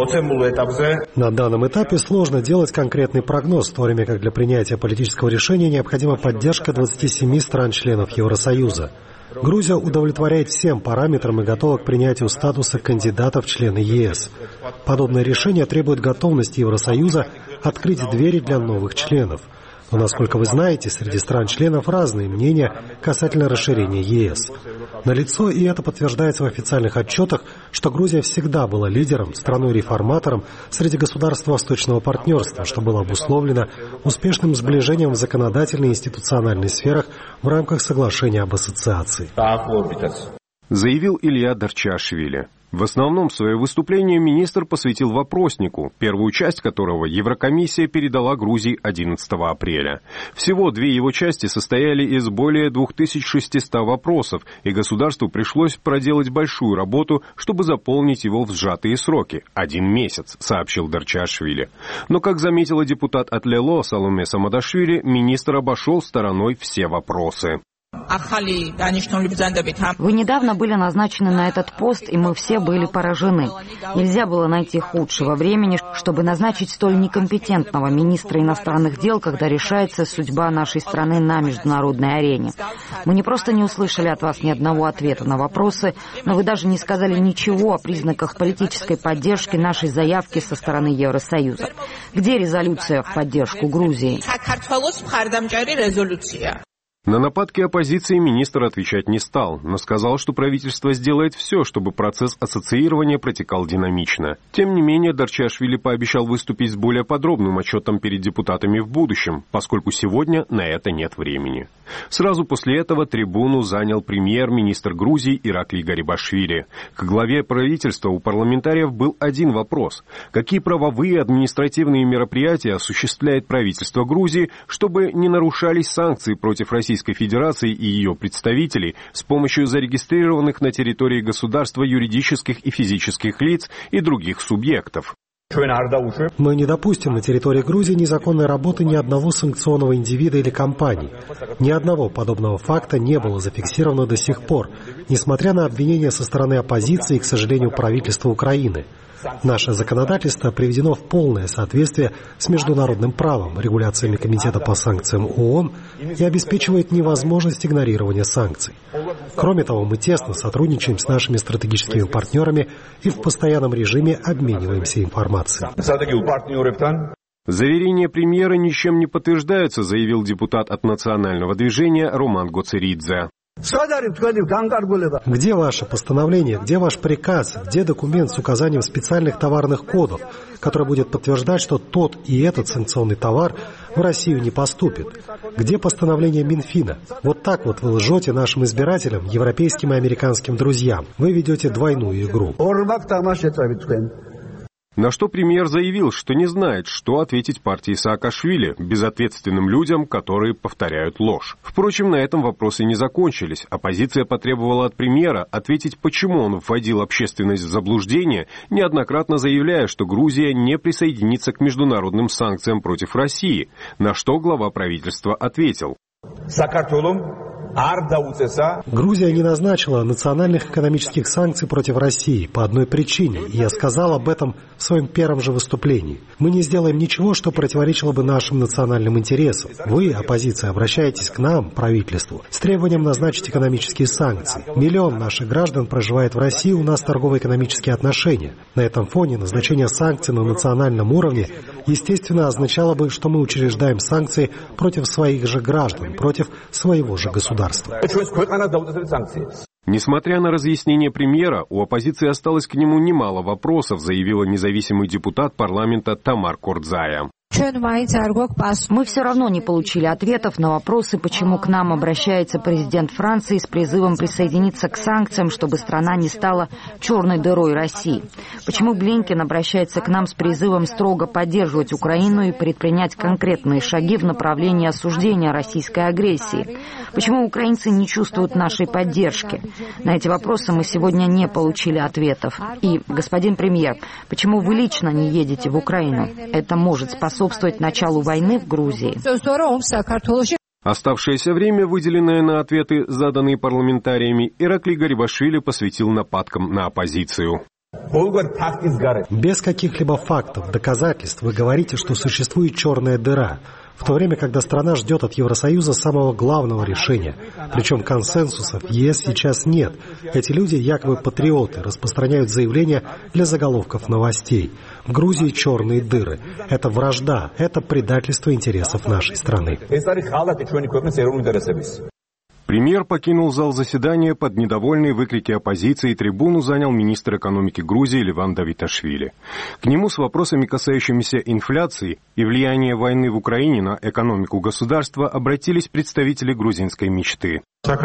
На данном этапе сложно делать конкретный прогноз, в то время как для принятия политического решения необходима поддержка двадцати семи стран-членов Евросоюза. Грузия удовлетворяет всем параметрам и готова к принятию статуса кандидата в члены ЕС. Подобное решение требует готовности Евросоюза открыть двери для новых членов. Но, насколько вы знаете, среди стран-членов разные мнения касательно расширения ЕС. Налицо, и это подтверждается в официальных отчетах, что Грузия всегда была лидером, страной-реформатором среди государств Восточного партнерства, что было обусловлено успешным сближением в законодательной и институциональной сферах в рамках соглашения об ассоциации. Заявил Илья Дарчиашвили. В основном свое выступление министр посвятил вопроснику, первую часть которого Еврокомиссия передала Грузии одиннадцатого апреля. Всего две его части состояли из более двух тысяч шестисот вопросов, и государству пришлось проделать большую работу, чтобы заполнить его в сжатые сроки – один месяц, сообщил Дарчиашвили. Но, как заметила депутат от Лело Саломе Самадашвили, министр обошел стороной все вопросы. Вы недавно были назначены на этот пост, и мы все были поражены. Нельзя было найти худшего времени, чтобы назначить столь некомпетентного министра иностранных дел, когда решается судьба нашей страны на международной арене. Мы не просто не услышали от вас ни одного ответа на вопросы, но вы даже не сказали ничего о признаках политической поддержки нашей заявки со стороны Евросоюза. Где резолюция в поддержку Грузии? На нападки оппозиции министр отвечать не стал, но сказал, что правительство сделает все, чтобы процесс ассоциирования протекал динамично. Тем не менее, Дарчиашвили пообещал выступить с более подробным отчетом перед депутатами в будущем, поскольку сегодня на это нет времени. Сразу после этого трибуну занял премьер-министр Грузии Иракли Гарибашвили. К главе правительства у парламентариев был один вопрос. Какие правовые и административные мероприятия осуществляет правительство Грузии, чтобы не нарушались санкции против России Российской Федерации и ее представителей с помощью зарегистрированных на территории государства юридических и физических лиц и других субъектов. Мы не допустим на территории Грузии незаконной работы ни одного санкционного индивида или компании. Ни одного подобного факта не было зафиксировано до сих пор, несмотря на обвинения со стороны оппозиции и, к сожалению, правительства Украины. Наше законодательство приведено в полное соответствие с международным правом, регуляциями Комитета по санкциям ООН и обеспечивает невозможность игнорирования санкций. Кроме того, мы тесно сотрудничаем с нашими стратегическими партнерами и в постоянном режиме обмениваемся информацией. Заверения премьера ничем не подтверждаются, заявил депутат от национального движения Роман Гоцеридзе. Где ваше постановление, где ваш приказ, где документ с указанием специальных товарных кодов, который будет подтверждать, что тот и этот санкционный товар в Россию не поступит? Где постановление Минфина? Вот так вот вы лжете нашим избирателям, европейским и американским друзьям. Вы ведете двойную игру. На что премьер заявил, что не знает, что ответить партии Саакашвили, безответственным людям, которые повторяют ложь. Впрочем, на этом вопросы не закончились. Оппозиция потребовала от премьера ответить, почему он вводил общественность в заблуждение, неоднократно заявляя, что Грузия не присоединится к международным санкциям против России, на что глава правительства ответил. Грузия не назначила национальных экономических санкций против России по одной причине, и я сказал об этом в своем первом же выступлении. Мы не сделаем ничего, что противоречило бы нашим национальным интересам. Вы, оппозиция, обращаетесь к нам, правительству, с требованием назначить экономические санкции. Миллион наших граждан проживает в России, у нас торгово-экономические отношения. На этом фоне назначение санкций на национальном уровне, естественно, означало бы, что мы учреждаем санкции против своих же граждан, против своего же государства. Несмотря на разъяснение премьера, у оппозиции осталось к нему немало вопросов, заявила независимый депутат парламента Тамар Кордзая. Мы все равно не получили ответов на вопросы, почему к нам обращается президент Франции с призывом присоединиться к санкциям, чтобы страна не стала черной дырой России. Почему Блинкен обращается к нам с призывом строго поддерживать Украину и предпринять конкретные шаги в направлении осуждения российской агрессии. Почему украинцы не чувствуют нашей поддержки? На эти вопросы мы сегодня не получили ответов. И, господин премьер, почему вы лично не едете в Украину? Это может способствовать началу войны в Грузии. Оставшееся время, выделенное на ответы, заданные парламентариями, Ираклий Гарибашвили посвятил нападкам на оппозицию. Без каких-либо фактов, доказательств вы говорите, что существует черная дыра, в то время, когда страна ждет от Евросоюза самого главного решения. Причем консенсусов в ЕС сейчас нет. Эти люди, якобы патриоты, распространяют заявления для заголовков новостей. В Грузии черные дыры. Это вражда, это предательство интересов нашей страны. Премьер покинул зал заседания под недовольные выкрики оппозиции, и трибуну занял министр экономики Грузии Леван Давиташвили. К нему с вопросами, касающимися инфляции и влияния войны в Украине на экономику государства, обратились представители грузинской мечты.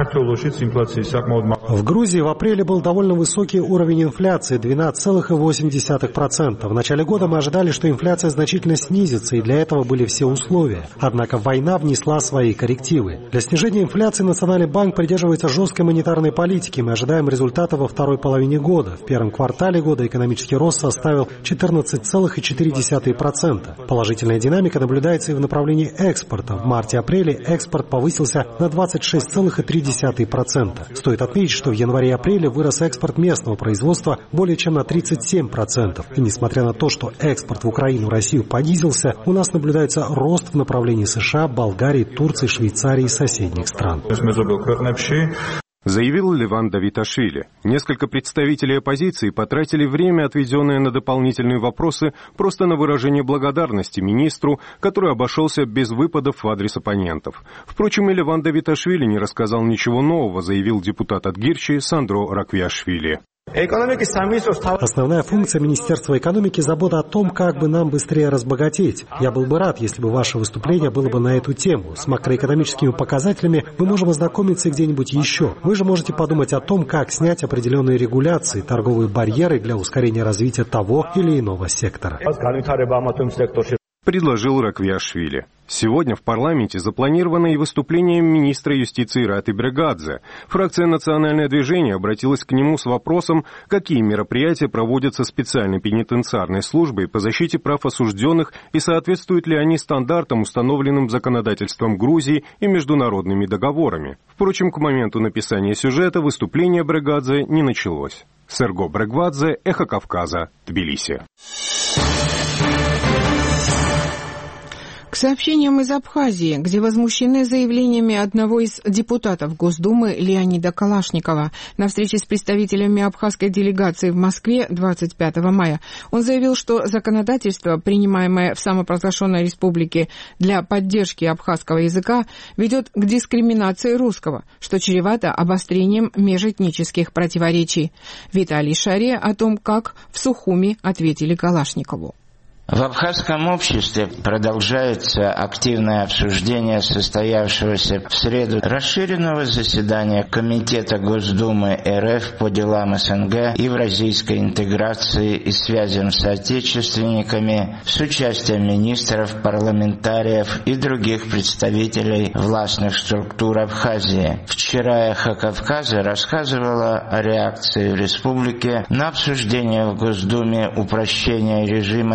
В Грузии в апреле был довольно высокий уровень инфляции – двенадцать целых восемь десятых процента. В начале года мы ожидали, что инфляция значительно снизится, и для этого были все условия. Однако война внесла свои коррективы. Для снижения инфляции Национальный банк придерживается жесткой монетарной политики. Мы ожидаем результата во второй половине года. В первом квартале года экономический рост составил четырнадцать целых четыре десятых процента. Положительная динамика наблюдается и в направлении экспорта. В марте-апреле экспорт повысился на двадцать шесть целых три десятых процента. Стоит отметить, что в январе и апреле вырос экспорт местного производства более чем на тридцать семь процентов. И несмотря на то, что экспорт в Украину и Россию понизился, у нас наблюдается рост в направлении США, Болгарии, Турции, Швейцарии и соседних стран. Заявил Леван Давиташвили. Несколько представителей оппозиции потратили время, отведенное на дополнительные вопросы, просто на выражение благодарности министру, который обошелся без выпадов в адрес оппонентов. Впрочем, и Леван Давиташвили не рассказал ничего нового, заявил депутат от Гирчи Сандро Раквиашвили. Основная функция Министерства экономики – забота о том, как бы нам быстрее разбогатеть. Я был бы рад, если бы ваше выступление было бы на эту тему. С макроэкономическими показателями мы можем ознакомиться и где-нибудь еще. Вы же можете подумать о том, как снять определенные регуляции, торговые барьеры для ускорения развития того или иного сектора. Предложил Раквиашвили. Сегодня в парламенте запланировано и выступление министра юстиции Раты Брегадзе. Фракция «Национальное движение» обратилась к нему с вопросом, какие мероприятия проводятся специальной пенитенциарной службой по защите прав осужденных и соответствуют ли они стандартам, установленным законодательством Грузии и международными договорами. Впрочем, к моменту написания сюжета выступление Брегадзе не началось. Серго Брегвадзе, Эхо Кавказа, Тбилиси. К сообщениям из Абхазии, где возмущены заявлениями одного из депутатов Госдумы Леонида Калашникова на встрече с представителями абхазской делегации в Москве двадцать пятого мая. Он заявил, что законодательство, принимаемое в самопровозглашенной республике для поддержки абхазского языка, ведет к дискриминации русского, что чревато обострением межэтнических противоречий. Виталий Шаре о том, как в Сухуми ответили Калашникову. В абхазском обществе продолжается активное обсуждение состоявшегося в среду расширенного заседания Комитета Госдумы РФ по делам СНГ, евразийской интеграции и связям с соотечественниками с участием министров, парламентариев и других представителей властных структур Абхазии. Вчера «Эхо Кавказа» рассказывала о реакции в республике на обсуждение в Госдуме упрощения режима перехода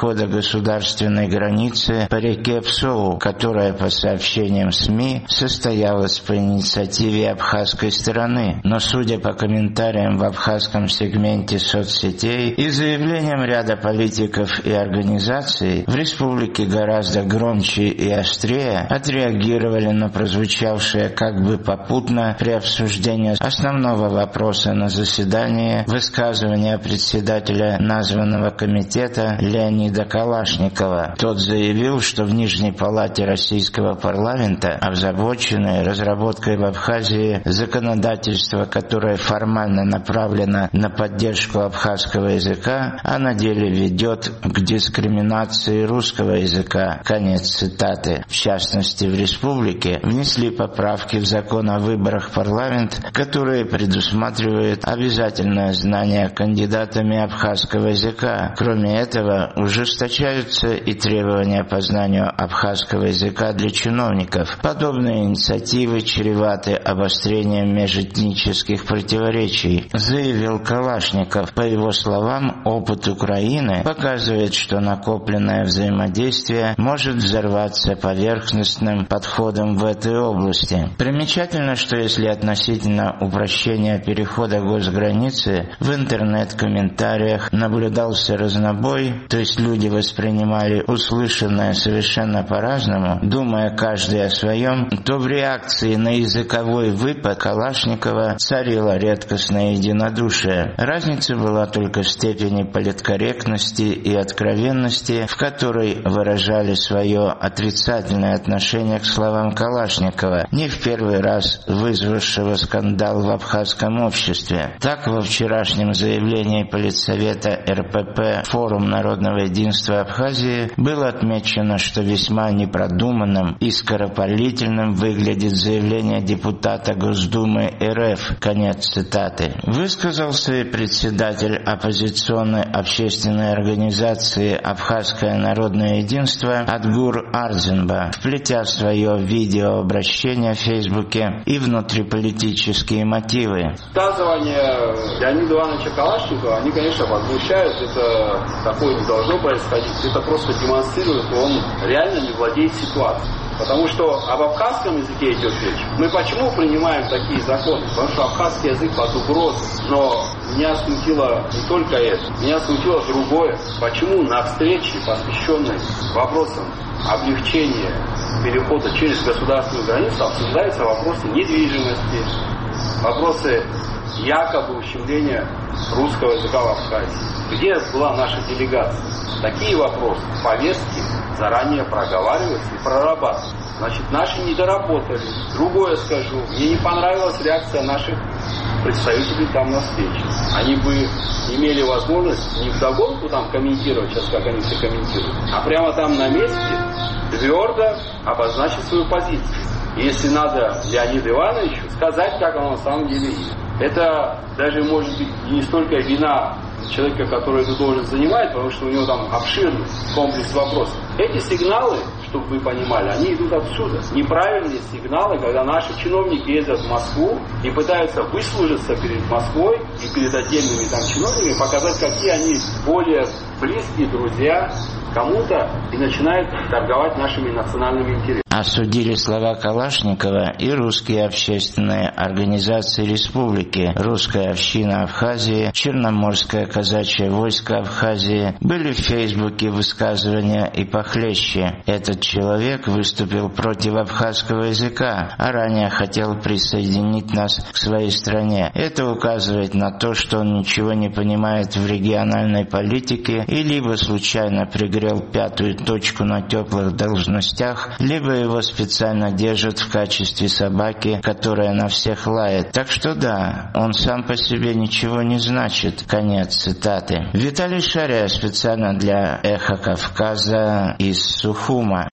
перехода государственной границы по реке Псоу, которая, по сообщениям СМИ, состоялась по инициативе абхазской стороны. Но, судя по комментариям в абхазском сегменте соцсетей и заявлениям ряда политиков и организаций, в республике гораздо громче и острее отреагировали на прозвучавшее как бы попутно при обсуждении основного вопроса на заседании высказывания председателя названного комитета Леонида Калашникова. Тот заявил, что в Нижней палате российского парламента озабочены разработкой в Абхазии законодательства, которое формально направлено на поддержку абхазского языка, а на деле ведет к дискриминации русского языка. Конец цитаты. В частности, в республике внесли поправки в закон о выборах в парламент, которые предусматривают обязательное знание кандидатами абхазского языка. Кроме этого, ужесточаются и требования по знанию абхазского языка для чиновников. Подобные инициативы чреваты обострением межэтнических противоречий, заявил Калашников. По его словам, опыт Украины показывает, что накопленное взаимодействие может взорваться поверхностным подходом в этой области. Примечательно, что если относительно упрощения перехода госграницы в интернет-комментариях наблюдался разнобой, то есть люди воспринимали услышанное совершенно по-разному, думая каждый о своем, то в реакции на языковой выпад Калашникова царило редкостное единодушие. Разница была только в степени политкорректности и откровенности, в которой выражали свое отрицательное отношение к словам Калашникова, не в первый раз вызвавшего скандал в абхазском обществе. Так, во вчерашнем заявлении Политсовета эр пэ пэ «Форум народного единства Абхазии» было отмечено, что весьма непродуманным и скоропалительным выглядит заявление депутата Госдумы эр эф. Конец цитаты. Высказался и председатель оппозиционной общественной организации «Абхазское народное единство» Адгур Арзенба, вплетя в свое видеообращение в Фейсбуке и внутриполитические мотивы. Высказывания Леонида Ивановича Калашникова, они, конечно, возмущают. Это такое не должно происходить. Это просто демонстрирует, что он реально не владеет ситуацией. Потому что об абхазском языке идет речь. Мы почему принимаем такие законы? Потому что абхазский язык под угрозой. Но меня смутило не только это. Меня смутило другое. Почему на встрече, посвященной вопросам облегчения перехода через государственную границу, обсуждаются вопросы недвижимости, вопросы якобы ущемления русского языка в Абхазии. Где была наша делегация? Такие вопросы, повестки заранее проговариваются и прорабатываются. Значит, наши не доработали. Другое скажу, мне не понравилась реакция наших представителей там на встрече. Они бы имели возможность не вдогонку там комментировать, сейчас как они все комментируют, а прямо там на месте твердо обозначить свою позицию. И если надо Леониду Ивановичу сказать, как оно на самом деле есть. Это даже может быть не столько вина человека, который эту должность занимает, потому что у него там обширный комплекс вопросов. Эти сигналы, чтобы вы понимали, они идут отсюда. Неправильные сигналы, когда наши чиновники ездят в Москву и пытаются выслужиться перед Москвой и перед отдельными там чиновниками, показать, какие они более близкие друзья кому-то и начинают торговать нашими национальными интересами. Осудили слова Калашникова и русские общественные организации республики, Русская община Абхазии, Черноморское казачье войско Абхазии. Были в Фейсбуке высказывания и похлеще. Этот человек выступил против абхазского языка, а ранее хотел присоединить нас к своей стране. Это указывает на то, что он ничего не понимает в региональной политике и либо случайно пригрел пятую точку на теплых должностях, либо его специально держат в качестве собаки, которая на всех лает. Так что да, он сам по себе ничего не значит. Конец цитаты. Виталий Шария специально для «Эхо Кавказа» из Сухума.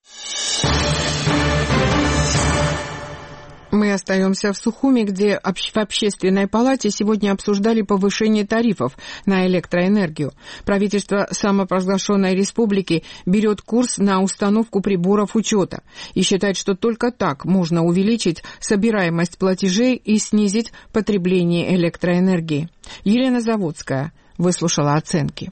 Мы остаемся в Сухуми, где в Общественной палате сегодня обсуждали повышение тарифов на электроэнергию. Правительство самопровозглашенной республики берет курс на установку приборов учета и считает, что только так можно увеличить собираемость платежей и снизить потребление электроэнергии. Елена Заводская выслушала оценки.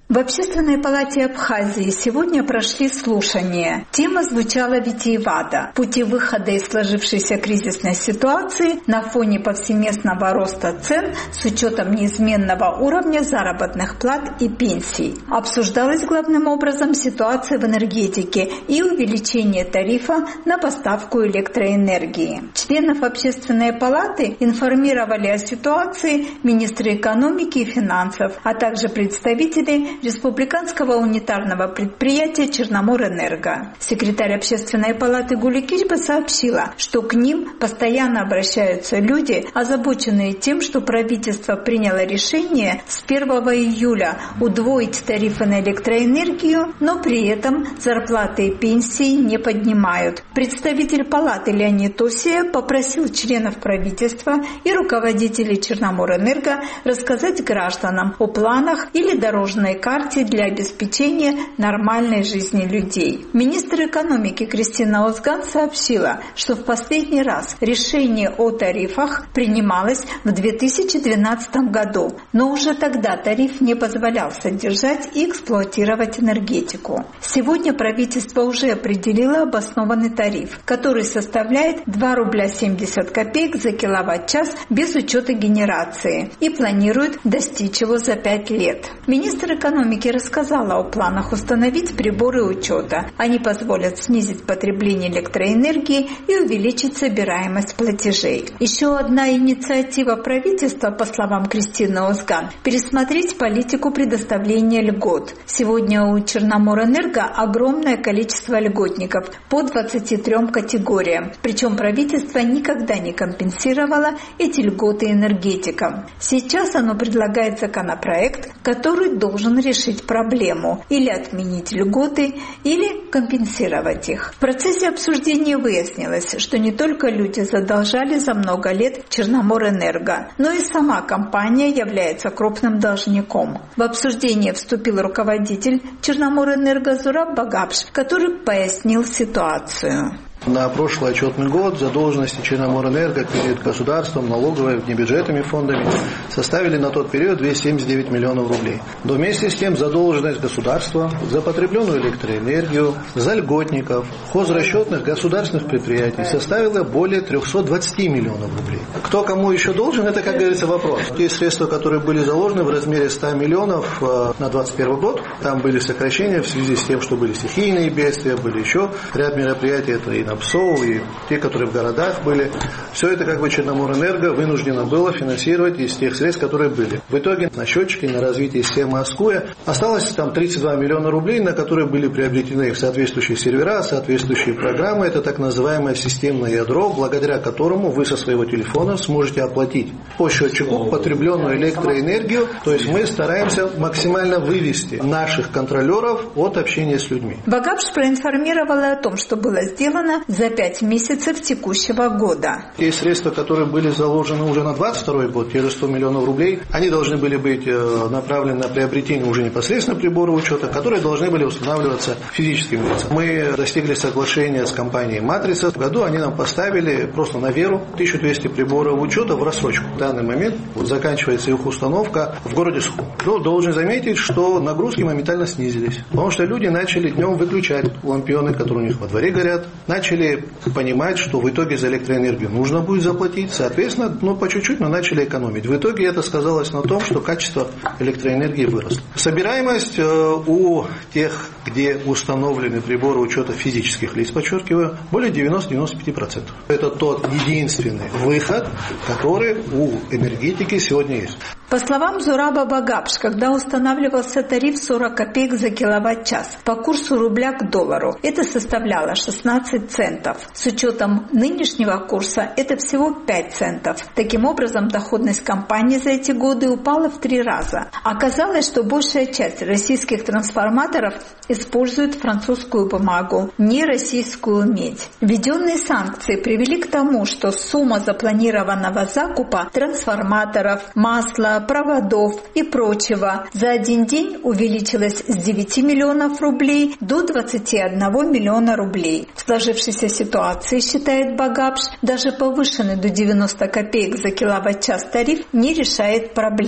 В Общественной палате Абхазии сегодня прошли слушания. Тема звучала витиевато – пути выхода из сложившейся кризисной ситуации на фоне повсеместного роста цен с учетом неизменного уровня заработных плат и пенсий. Обсуждалась главным образом ситуация в энергетике и увеличение тарифа на поставку электроэнергии. Членов Общественной палаты информировали о ситуации министры экономики и финансов, а также представители республиканского унитарного предприятия «Черноморэнерго». Секретарь Общественной палаты Гули Кичба сообщила, что к ним постоянно обращаются люди, озабоченные тем, что правительство приняло решение с первого июля удвоить тарифы на электроэнергию, но при этом зарплаты и пенсии не поднимают. Представитель палаты Леонид Осия попросил членов правительства и руководителей «Черноморэнерго» рассказать гражданам о планах или дорожной карте для обеспечения нормальной жизни людей. Министр экономики Кристина Озган сообщила, что в последний раз решение о тарифах принималось в две тысячи двенадцатом году, но уже тогда тариф не позволял содержать и эксплуатировать энергетику. Сегодня правительство уже определило обоснованный тариф, который составляет два рубля семьдесят копеек за киловатт-час без учета генерации и планирует достичь его за пять лет. Министр экономики рассказала о планах установить приборы учета. Они позволят снизить потребление электроэнергии и увеличить собираемость платежей. Еще одна инициатива правительства, по словам Кристины Озган, пересмотреть политику предоставления льгот. Сегодня у Черноморэнерго огромное количество льготников по двадцати трём категориям. Причем правительство никогда не компенсировало эти льготы энергетикам. Сейчас оно предлагает законопроект, который должен решить проблему, или отменить льготы, или компенсировать их. В процессе обсуждения выяснилось, что не только люди задолжали за много лет Черноморэнерго, но и сама компания является крупным должником. В обсуждение вступил руководитель Черноморэнерго Зураб Багапш, который пояснил ситуацию. На прошлый отчетный год задолженности Черноморэнерго перед государством, налоговой, внебюджетными фондами составили на тот период двести семьдесят девять миллионов рублей. Но вместе с тем задолженность государства за потребленную электроэнергию, за льготников, хозрасчетных государственных предприятий составила более триста двадцать миллионов рублей. Кто кому еще должен, это, как говорится, вопрос. Те средства, которые были заложены в размере ста миллионов на двадцать первый год, там были сокращения в связи с тем, что были стихийные бедствия, были еще ряд мероприятий, это и на ПСО, и те, которые в городах были. Все это как бы Черноморэнерго вынуждено было финансировать из тех средств, которые были. В итоге на счетчике, на развитие системы Аскуя осталось там тридцать два миллиона рублей, на которые были приобретены соответствующие сервера, соответствующие программы. Это так называемое системное ядро, благодаря которому вы со своего телефона сможете оплатить по счетчику потребленную электроэнергию. То есть мы стараемся максимально вывести наших контролеров от общения с людьми. Багапш проинформировала о том, что было сделано за пять месяцев текущего года. Те средства, которые были заложены уже на двадцать второй год, те же сто миллионов рублей, они должны были быть направлены на приобретение уже непосредственно прибора учета, которые должны были устанавливаться физическим лицам. Мы достигли соглашения с компанией «Матрица». В году они нам поставили просто на веру тысячу двести приборов учета в рассрочку. В данный момент вот заканчивается их установка в городе Сухум. Но должен заметить, что нагрузки моментально снизились, потому что люди начали днем выключать лампионы, которые у них во дворе горят, начали понимать, что в итоге за электроэнергию нужно будет заплатить, соответственно, ну, по чуть-чуть, но начали экономить. В итоге это сказалось на том, что качество электроэнергии выросло. Собираемость э, у тех, где установлены приборы учета физических лиц, подчеркиваю, более девяносто-девяносто пять процентов. Это тот единственный выход, который у энергетики сегодня есть. По словам Зураба Багапш, когда устанавливался тариф сорок копеек за киловатт-час по курсу рубля к доллару, это составляло шестнадцать центов. С учетом нынешнего курса это всего пять центов. Таким образом, доходность компании за эти годы упала в три раза. Оказалось, что большая часть российских трансформаторов использует французскую бумагу, не российскую медь. Введенные санкции привели к тому, что сумма запланированного закупа трансформаторов, масла, проводов и прочего за один день увеличилась с девяти миллионов рублей до двадцати одного миллиона рублей. В сложившейся ситуации, считает Багапш, даже повышенный до девяноста копеек за киловатт-час тариф не решает проблем.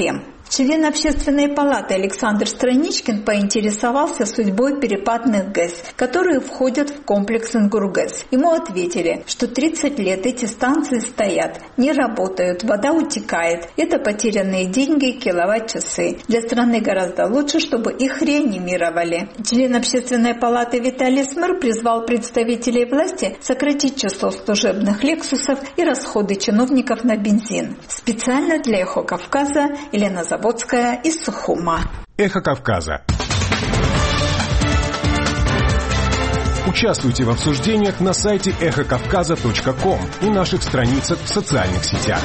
Член Общественной палаты Александр Страничкин поинтересовался судьбой перепадных ГЭС, которые входят в комплекс Ингургэс. Ему ответили, что тридцать лет эти станции стоят, не работают, вода утекает. Это потерянные деньги и киловатт-часы. Для страны гораздо лучше, чтобы их реанимировали. Член Общественной палаты Виталий Смыр призвал представителей власти сократить число служебных «Лексусов» и расходы чиновников на бензин. Специально для «Эхо Кавказа» Елена Забодская из Сухума. Эхо Кавказа. Участвуйте в обсуждениях на сайте эхо кавказа точка ком и наших страницах в социальных сетях.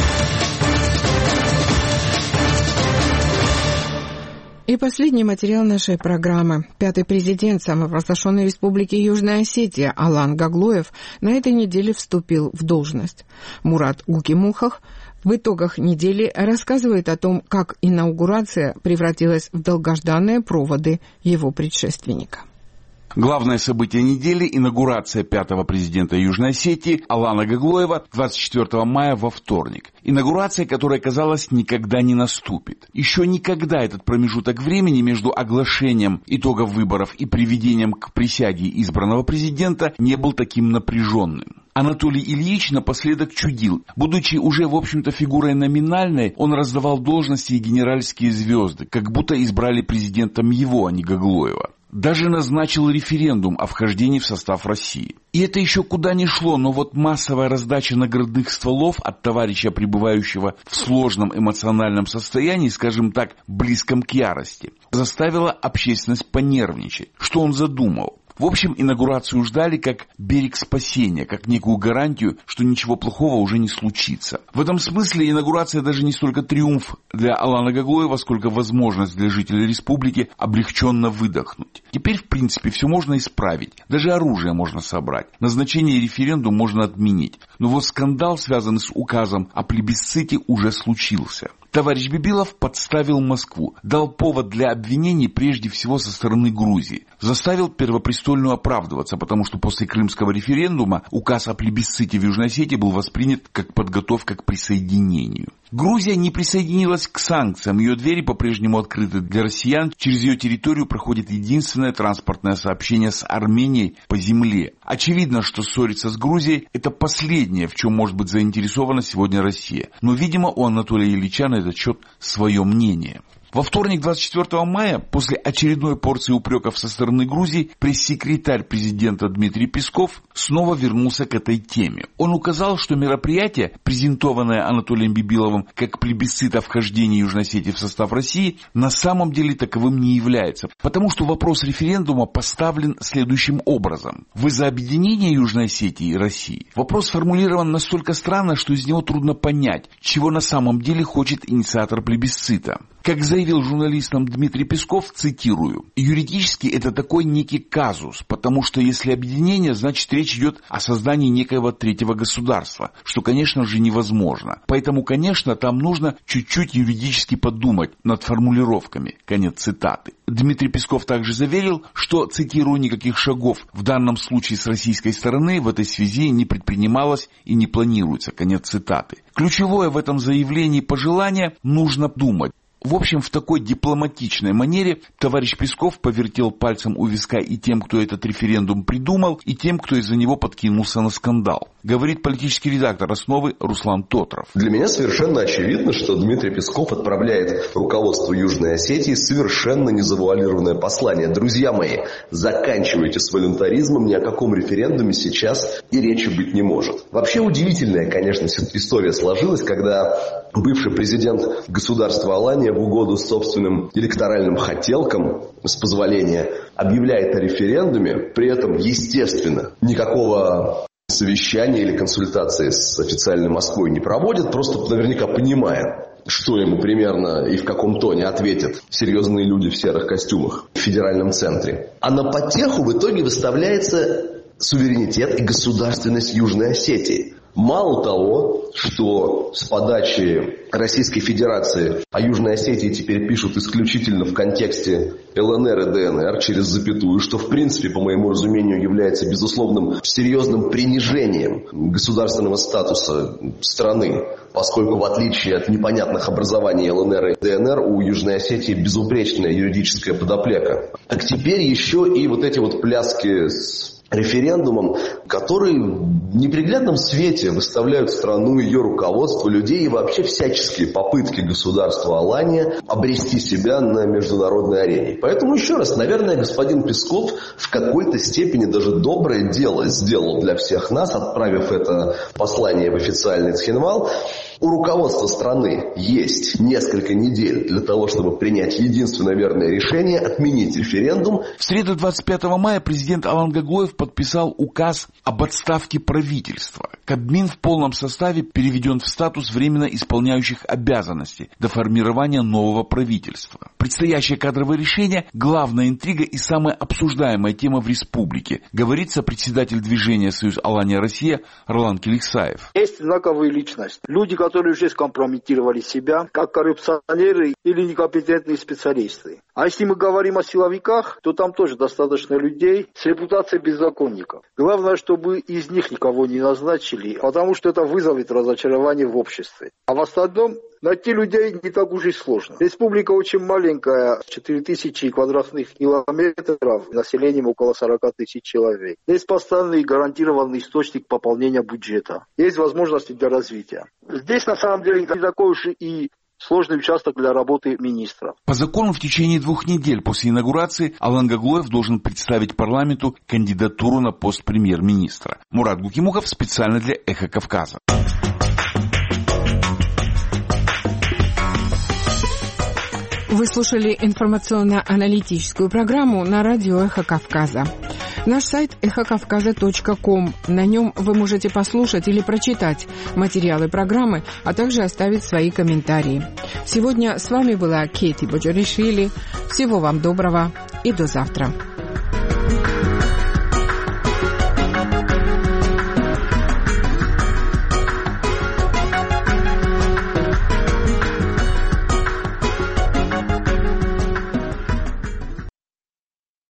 И последний материал нашей программы. Пятый президент самопровозглашенной республики Южная Осетия Алан Гаглоев на этой неделе вступил в должность. Мурат Гукимухах в итогах недели рассказывает о том, как инаугурация превратилась в долгожданные проводы его предшественника. Главное событие недели – инаугурация пятого президента Южной Осетии Алана Гаглоева двадцать четвёртого мая во вторник. Инаугурация, которая, казалось, никогда не наступит. Еще никогда этот промежуток времени между оглашением итогов выборов и приведением к присяге избранного президента не был таким напряженным. Анатолий Ильич напоследок чудил. Будучи уже, в общем-то, фигурой номинальной, он раздавал должности и генеральские звезды, как будто избрали президентом его, а не Гаглоева. Даже назначил референдум о вхождении в состав России. И это еще куда ни шло, но вот массовая раздача наградных стволов от товарища, пребывающего в сложном эмоциональном состоянии, скажем так, близком к ярости, заставила общественность понервничать. Что он задумал? В общем, инаугурацию ждали как берег спасения, как некую гарантию, что ничего плохого уже не случится. В этом смысле инаугурация даже не столько триумф для Алана Гаглоева, сколько возможность для жителей республики облегченно выдохнуть. Теперь, в принципе, все можно исправить. Даже оружие можно собрать. Назначение референдума можно отменить. Но вот скандал, связанный с указом о плебисците, уже случился. Товарищ Бибилов подставил Москву, дал повод для обвинений прежде всего со стороны Грузии. Заставил Первопрестольную оправдываться, потому что после крымского референдума указ о плебисците в Южной Осетии был воспринят как подготовка к присоединению. Грузия не присоединилась к санкциям, ее двери по-прежнему открыты для россиян, через ее территорию проходит единственное транспортное сообщение с Арменией по земле. Очевидно, что ссориться с Грузией – это последнее, в чем может быть заинтересована сегодня Россия. Но, видимо, у Анатолия Ильича на этот счет свое мнение. Во вторник, двадцать четвёртого мая, после очередной порции упреков со стороны Грузии, пресс-секретарь президента Дмитрий Песков снова вернулся к этой теме. Он указал, что мероприятие, презентованное Анатолием Бибиловым как плебисцит о вхождении Южной Осетии в состав России, на самом деле таковым не является, потому что вопрос референдума поставлен следующим образом. Вы за объединение Южной Осетии и России? Вопрос сформулирован настолько странно, что из него трудно понять, чего на самом деле хочет инициатор плебисцита. Как заявил журналистам Дмитрий Песков, цитирую, «Юридически это такой некий казус, потому что если объединение, значит речь идет о создании некоего третьего государства, что, конечно же, невозможно. Поэтому, конечно, там нужно чуть-чуть юридически подумать над формулировками». Конец цитаты. Дмитрий Песков также заверил, что, цитирую, «никаких шагов в данном случае с российской стороны в этой связи не предпринималось и не планируется». Конец цитаты. Ключевое в этом заявлении пожелание «нужно думать». В общем, в такой дипломатичной манере товарищ Песков повертел пальцем у виска и тем, кто этот референдум придумал, и тем, кто из-за него подкинулся на скандал. Говорит политический редактор «Основы» Руслан Тотров. Для меня совершенно очевидно, что Дмитрий Песков отправляет руководству Южной Осетии совершенно незавуалированное послание. Друзья мои, заканчивайте с волюнтаризмом, ни о каком референдуме сейчас и речи быть не может. Вообще удивительная, конечно, история сложилась, когда бывший президент государства Алания в угоду собственным электоральным хотелкам, с позволения, объявляет о референдуме, при этом, естественно, никакого совещания или консультации с официальной Москвой не проводит, просто наверняка понимая, что ему примерно и в каком тоне ответят серьезные люди в серых костюмах в федеральном центре. А на потеху в итоге выставляется суверенитет и государственность Южной Осетии. Мало того, что с подачи Российской Федерации о Южной Осетии теперь пишут исключительно в контексте ЛНР и ДНР через запятую, что в принципе, по моему разумению, является безусловным серьезным принижением государственного статуса страны, поскольку в отличие от непонятных образований ЛНР и ДНР у Южной Осетии безупречная юридическая подоплека. Так теперь еще и вот эти вот пляски с референдумом, который в неприглядном свете выставляют страну, ее руководство, людей и вообще всяческие попытки государства Алания обрести себя на международной арене. Поэтому еще раз, наверное, господин Песков в какой-то степени даже доброе дело сделал для всех нас, отправив это послание в официальный Цхинвал. У руководства страны есть несколько недель для того, чтобы принять единственное верное решение – отменить референдум. В среду двадцать пятого мая президент Алан Гаглоев подписал указ об отставке правительства. Кабмин в полном составе переведен в статус временно исполняющих обязанности до формирования нового правительства. Предстоящее кадровое решение – главная интрига и самая обсуждаемая тема в республике, говорит сопредседатель движения «Союз Алания-Россия» Ролан Келиксаев. Есть знаковые личности. Люди, которые уже скомпрометировали себя, как коррупционеры или некомпетентные специалисты. А если мы говорим о силовиках, то там тоже достаточно людей с репутацией беззаконников. Главное, чтобы из них никого не назначили, потому что это вызовет разочарование в обществе. А в остальном найти людей не так уж и сложно. Республика очень маленькая, четыре тысячи квадратных километров, населением около сорок тысяч человек. Есть постоянный гарантированный источник пополнения бюджета. Есть возможности для развития. Здесь на самом деле не такой уж и сложный участок для работы министра. По закону в течение двух недель после инаугурации Алан Гаглоев должен представить парламенту кандидатуру на пост премьер-министра. Мурат Гукимухов специально для «Эхо Кавказа». Вы слушали информационно-аналитическую программу на радио «Эхо Кавказа». Наш сайт эхо кавказа точка ком. На нем вы можете послушать или прочитать материалы программы, а также оставить свои комментарии. Сегодня с вами была Кети Боджоришвили. Всего вам доброго и до завтра.